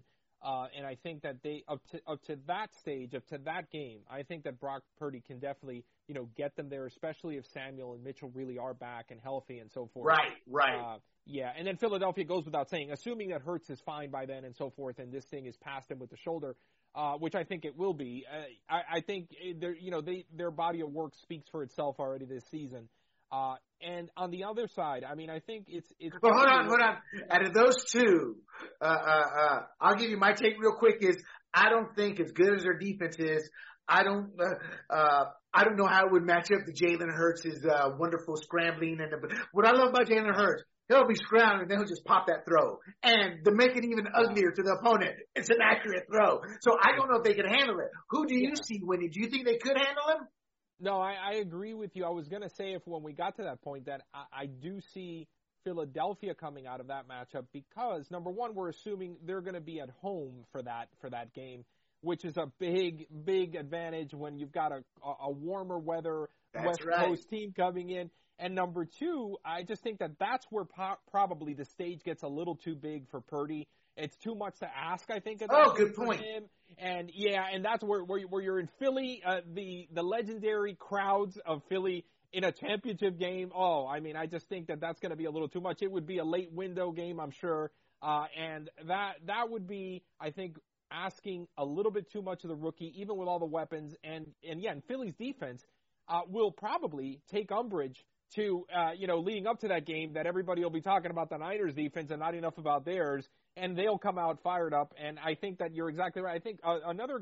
And I think that they up to that stage, up to that game, I think that Brock Purdy can definitely, get them there, especially if Samuel and Mitchell really are back and healthy and so forth. Right. Yeah, and then Philadelphia goes without saying, assuming that Hurts is fine by then and so forth, and this thing is past him with the shoulder, which I think it will be. I think their body of work speaks for itself already this season. And on the other side, I mean, I think it's. Well, hold on. Out of those two, I'll give you my take real quick. Is I don't think as good as their defense is, I don't know how it would match up to Jalen Hurts' wonderful scrambling what I love about Jalen Hurts. He'll be scrambling and then he'll just pop that throw. And to make it even uglier to the opponent, it's an accurate throw. So I don't know if they can handle it. Who do you see winning? Do you think they could handle him? No, I agree with you. I was going to say when we got to that point that I do see Philadelphia coming out of that matchup because, number one, we're assuming they're going to be at home for that game, which is a big, big advantage when you've got a warmer weather West Coast team coming in. And number two, I just think that's where probably the stage gets a little too big for Purdy. It's too much to ask, I think. Good point. Him. And that's where you're in Philly, the legendary crowds of Philly in a championship game. I just think that's going to be a little too much. It would be a late window game, I'm sure. And that would be, I think, asking a little bit too much of the rookie, even with all the weapons. And Philly's defense will probably take umbrage to, leading up to that game that everybody will be talking about the Niners defense and not enough about theirs, and they'll come out fired up. And I think that you're exactly right. I think another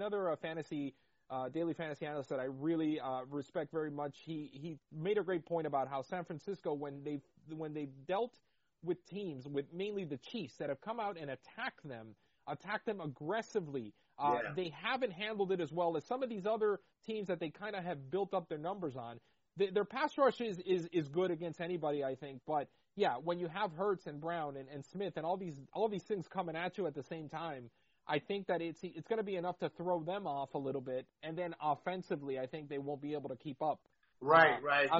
daily fantasy analyst that I really respect very much, he made a great point about how San Francisco, when they've dealt with teams, with mainly the Chiefs, that have come out and attacked them aggressively, they haven't handled it as well as some of these other teams that they kind of have built up their numbers on. Their pass rush is good against anybody, I think. But, when you have Hurts and Brown and Smith and all these things coming at you at the same time, I think that it's going to be enough to throw them off a little bit. And then offensively, I think they won't be able to keep up. Right.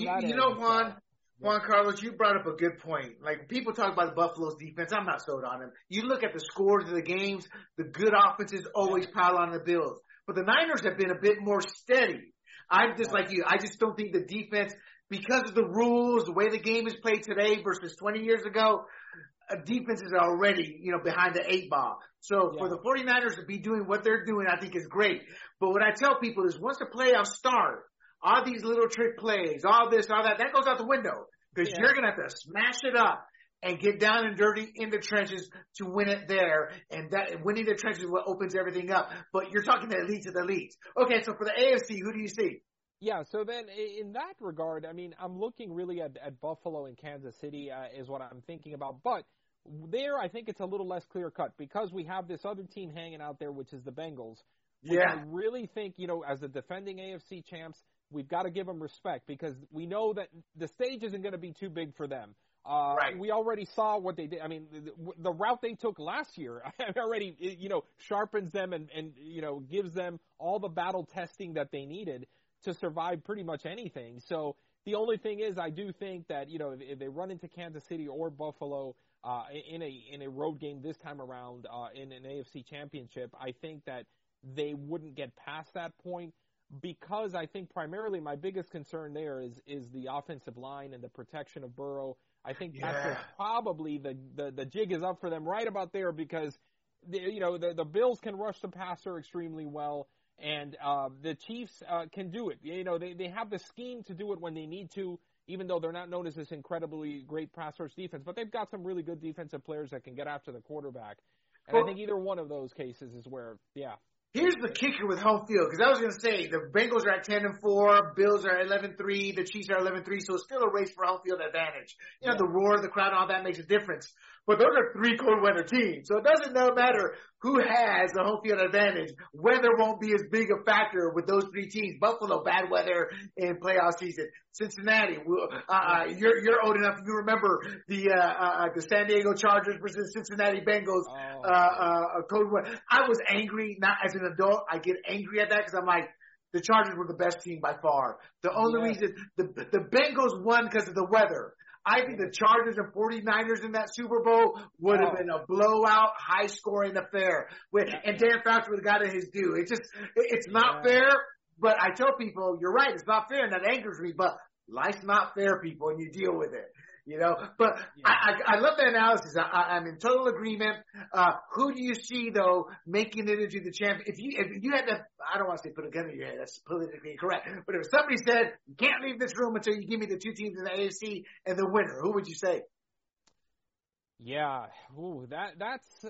Juan Carlos, you brought up a good point. Like, people talk about the Buffalo's defense. I'm not sold on them. You look at the scores of the games, the good offenses always pile on the Bills. But the Niners have been a bit more steady. I'm just like you. I just don't think the defense, because of the rules, the way the game is played today versus 20 years ago, defenses are already, behind the 8 ball. So for the 49ers to be doing what they're doing, I think is great. But what I tell people is once the playoffs start, all these little trick plays, all this, all that goes out the window because you're going to have to smash it up and get down and dirty in the trenches to win it there. And that winning the trenches is what opens everything up. But you're talking the elites of the elites. Okay, so for the AFC, who do you see? Yeah, so then in that regard, I mean, I'm looking really at Buffalo and Kansas City is what I'm thinking about. But there, I think it's a little less clear-cut because we have this other team hanging out there, which is the Bengals. I really think, as the defending AFC champs, we've got to give them respect because we know that the stage isn't going to be too big for them. We already saw what they did. I mean, the route they took last year already, sharpens them and gives them all the battle testing that they needed to survive pretty much anything. So the only thing is I do think that, if they run into Kansas City or Buffalo in a road game this time around in an AFC championship, I think that they wouldn't get past that point. Because I think primarily my biggest concern there is the offensive line and the protection of Burrow. I think that's where probably the jig is up for them right about there because the Bills can rush the passer extremely well and the Chiefs can do it. They have the scheme to do it when they need to, even though they're not known as this incredibly great pass rush defense. But they've got some really good defensive players that can get after the quarterback. And I think either one of those cases is where, Here's the kicker with home field, because I was going to say the Bengals are at 10-4, Bills are 11-3, the Chiefs are 11-3, so it's still a race for home field advantage. The roar, the crowd, all that makes a difference. But those are 3 cold weather teams, so it doesn't matter who has the home field advantage. Weather won't be as big a factor with those 3 teams. Buffalo, bad weather in playoff season. Cincinnati, you're old enough. You remember the San Diego Chargers versus Cincinnati Bengals. Cold weather. I was angry, not as an adult. I get angry at that because I'm like, the Chargers were the best team by far. The only reason the Bengals won because of the weather. I think the Chargers and 49ers in that Super Bowl would have been a blowout, high-scoring affair. And Dan Fouts would have gotten his due. It's not fair, but I tell people, you're right, it's not fair, and that angers me, but life's not fair, people, and you deal with it. But I love the analysis. I'm in total agreement. Who do you see though making it into the champion? If you had to, I don't want to say put a gun in your head. That's politically incorrect. But if somebody said you can't leave this room until you give me the two teams in the AFC and the winner, who would you say? Yeah, that's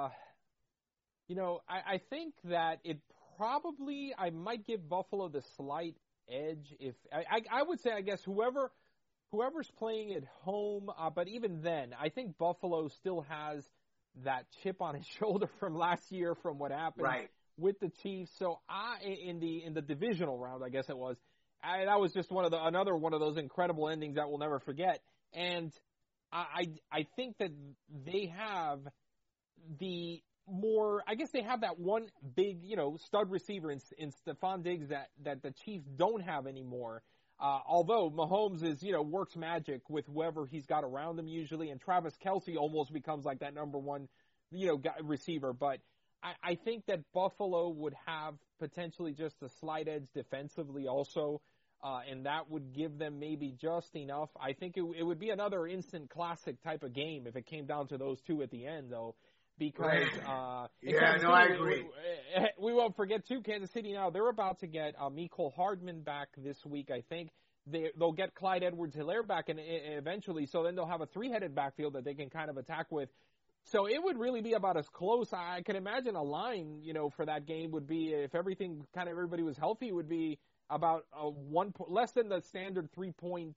I think that it probably I might give Buffalo the slight edge. If I would say, I guess whoever's playing at home, but even then, I think Buffalo still has that chip on his shoulder from last year, from what happened with the Chiefs. So in the divisional round, I guess it was, that was just another one of those incredible endings that we'll never forget. And I think that they have they have that one big, stud receiver in Stephon Diggs that the Chiefs don't have anymore. Although Mahomes works magic with whoever he's got around him usually, and Travis Kelce almost becomes like that number one, receiver. But I think that Buffalo would have potentially just a slight edge defensively also, and that would give them maybe just enough. I think it would be another instant classic type of game if it came down to those two at the end, though. Because I agree. We won't forget too, Kansas City now, they're about to get Mecole Hardman back this week, I think. They'll get Clyde Edwards-Helaire back eventually, so then they'll have a three-headed backfield that they can kind of attack with. So it would really be about as close. I can imagine a line, for that game would be, if everybody was healthy, would be about less than the standard 3-point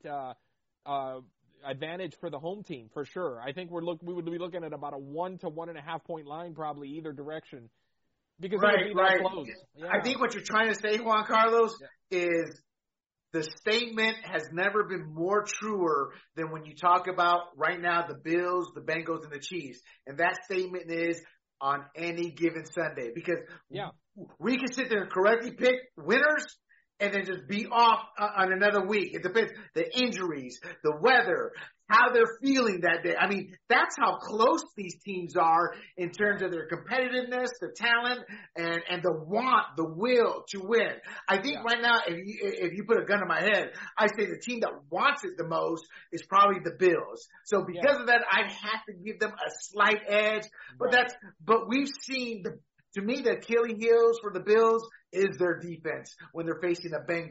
advantage for the home team, for sure. I think we would be looking at about a 1 to 1.5 point line, probably either direction, because it would be that close. Yeah. I think what you're trying to say, Juan Carlos, is the statement has never been more truer than when you talk about right now the Bills, the Bengals, and the Chiefs. And that statement is on any given Sunday, because we can sit there and correctly pick winners and then just be off on another week. It depends. The injuries, the weather, how they're feeling that day. I mean, that's how close these teams are in terms of their competitiveness, the talent, and the will to win. I think right now, if you put a gun in my head, I say the team that wants it the most is probably the Bills. So because of that, I have to give them a slight edge. But we've seen to me, the Achilles heels for the Bills is their defense when they're facing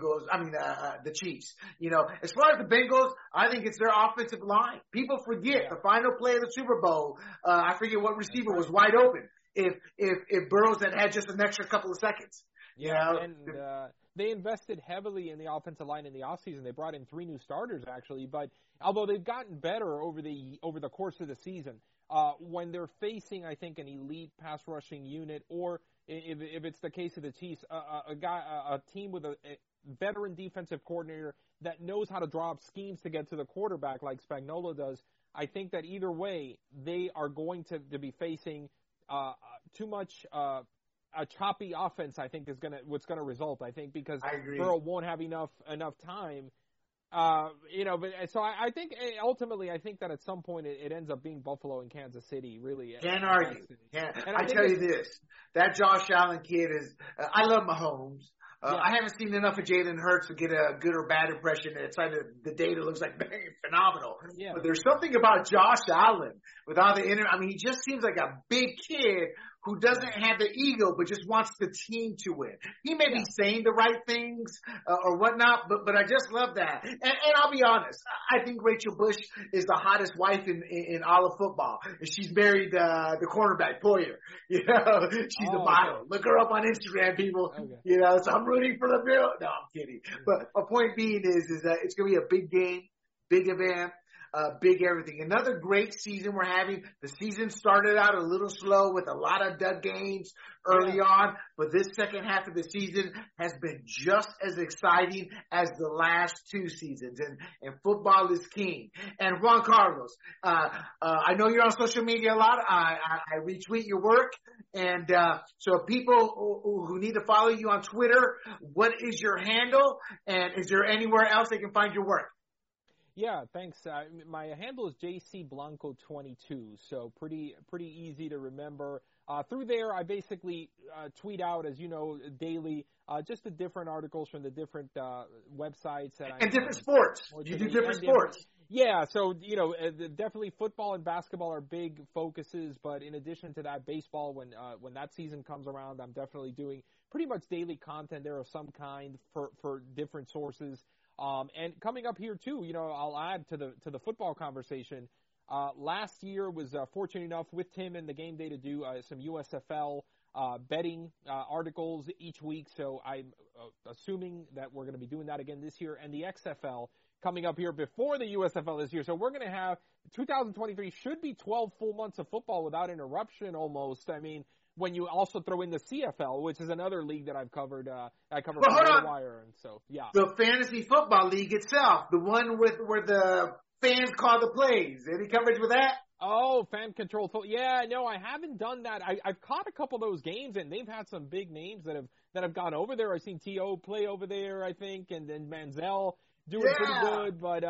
the Chiefs. As far as the Bengals, I think it's their offensive line. People forget the final play of the Super Bowl. I forget what receiver was wide open. If Burrows had just an extra couple of seconds. And they invested heavily in the offensive line in the offseason. They brought in 3 new starters, actually. But although they've gotten better over the course of the season, when they're facing, I think, an elite pass rushing unit, or if it's the case of the Chiefs, a team with a veteran defensive coordinator that knows how to draw up schemes to get to the quarterback like Spagnuolo does, I think that either way they are going to be facing too much a choppy offense. I think is what's going to result. I think because Burrow won't have enough time. But so I think ultimately, I think that at some point it ends up being Buffalo and Kansas City, really. Can't argue. And I tell you this, that Josh Allen kid is, I love Mahomes. I haven't seen enough of Jalen Hurts to get a good or bad impression. Outside of the data looks like phenomenal. Yeah. But there's something about Josh Allen with all the he just seems like a big kid who doesn't have the ego but just wants the team to win. He may be saying the right things or whatnot, but I just love that. And I'll be honest, I think Rachel Bush is the hottest wife in all of football. And she's married the cornerback, Poyer. She's the model. Look her up on Instagram, people. Okay. So I'm rooting for the Bill. No, I'm kidding. But a point being is that it's going to be a big game, big event. Big everything. Another great season we're having. The season started out a little slow with a lot of dud games early on, but this second half of the season has been just as exciting as the last 2 seasons, and football is king. And Juan Carlos, I know you're on social media a lot. I retweet your work, and so people who need to follow you on Twitter, what is your handle, and is there anywhere else they can find your work? Yeah, thanks. My handle is JCBlanco22, so pretty easy to remember. Through there, I basically tweet out, as you know, daily, just the different articles from the different websites and different sports. You do different sports. Yeah, so definitely football and basketball are big focuses, but in addition to that, baseball, when that season comes around, I'm definitely doing pretty much daily content there of some kind for different sources. And coming up here too, I'll add to the football conversation. Last year was fortunate enough with Tim and the Game Day to do some USFL betting articles each week. So I'm assuming that we're going to be doing that again this year, and the XFL coming up here before the USFL this year. So we're going to have 2023 should be 12 full months of football without interruption almost. I mean, when you also throw in the CFL, which is another league that I've covered, I covered from the wire, and so yeah. The fantasy football league itself, the one where the fans call the plays. Any coverage with that? Oh, fan controlled football. Yeah, no, I haven't done that. I've caught a couple of those games, and they've had some big names that have gone over there. I've seen T.O. play over there, I think, and then Manziel doing pretty good, but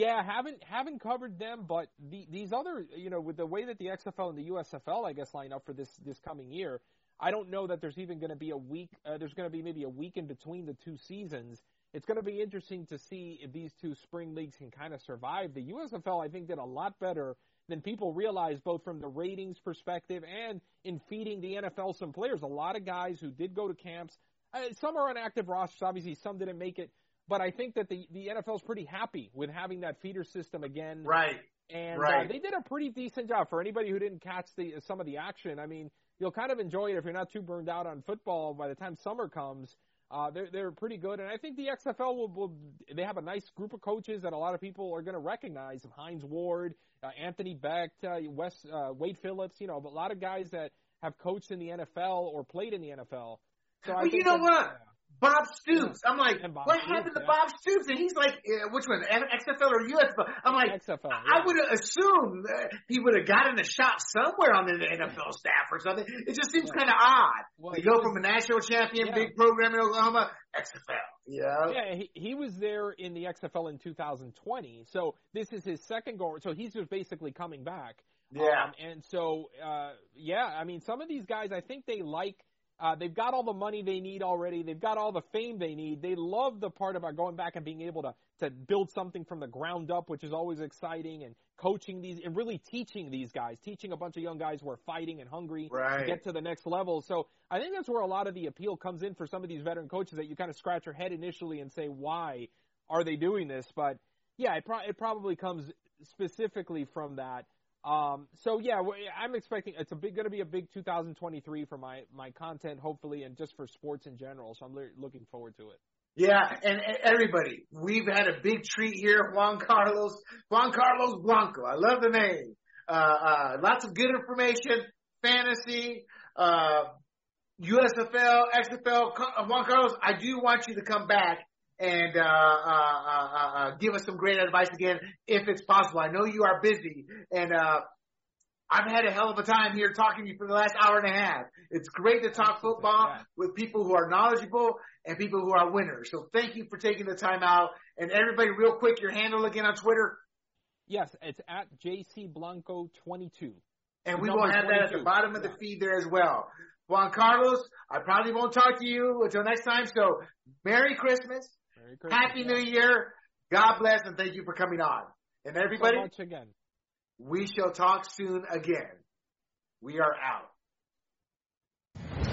haven't covered them. But these other, with the way that the XFL and the USFL, I guess, line up for this coming year, I don't know that there's even going to be a week. There's going to be maybe a week in between the two seasons. It's going to be interesting to see if these two spring leagues can kind of survive. The USFL, I think, did a lot better than people realize, both from the ratings perspective and in feeding the NFL some players. A lot of guys who did go to camps. Some are on active rosters. Obviously, some didn't make it. But I think that the NFL is pretty happy with having that feeder system again. Right. And they did a pretty decent job. For anybody who didn't catch some of the action, I mean, you'll kind of enjoy it if you're not too burned out on football by the time summer comes. They're pretty good. And I think the XFL they have a nice group of coaches that a lot of people are going to recognize. Hines Ward, Anthony Beck, Wade Phillips, a lot of guys that have coached in the NFL or played in the NFL. So well, you know what? Bob Stoops. I'm like, what happened to Bob Stoops? And he's like, which one, XFL or USFL? I'm like, XFL, I would have assumed he would have gotten a shot somewhere on the NFL staff or something. It just seems kind of odd. Well, to go from a national champion, big program in Oklahoma, XFL. Yeah, he was there in the XFL in 2020. So this is his second go. So he's just basically coming back. Yeah. And so, I mean, some of these guys, I think they like, they've got all the money they need already. They've got all the fame they need. They love the part about going back and being able to build something from the ground up, which is always exciting, and coaching these and really teaching these guys, teaching a bunch of young guys who are fighting and hungry to get to the next level. So I think that's where a lot of the appeal comes in for some of these veteran coaches, that you kind of scratch your head initially and say, why are they doing this? But yeah, it probably comes specifically from that. So yeah, I'm expecting it's going to be a big 2023 for my content, hopefully, and just for sports in general. So I'm looking forward to it. Yeah, and everybody, we've had a big treat here, Juan Carlos Blanco. I love the name. Lots of good information, fantasy, USFL, XFL. Juan Carlos, I do want you to come back and give us some great advice again, if it's possible. I know you are busy, and I've had a hell of a time here talking to you for the last hour and a half. It's great to talk football with people who are knowledgeable and people who are winners. So thank you for taking the time out. And everybody, real quick, your handle again on Twitter? Yes, it's at JCBlanco22. And we will have that at the bottom of the feed there as well. Juan Carlos, I probably won't talk to you until next time. So Merry Christmas. Happy New Year. God bless, and thank you for coming on. And everybody, so much again. We shall talk soon again. We are out.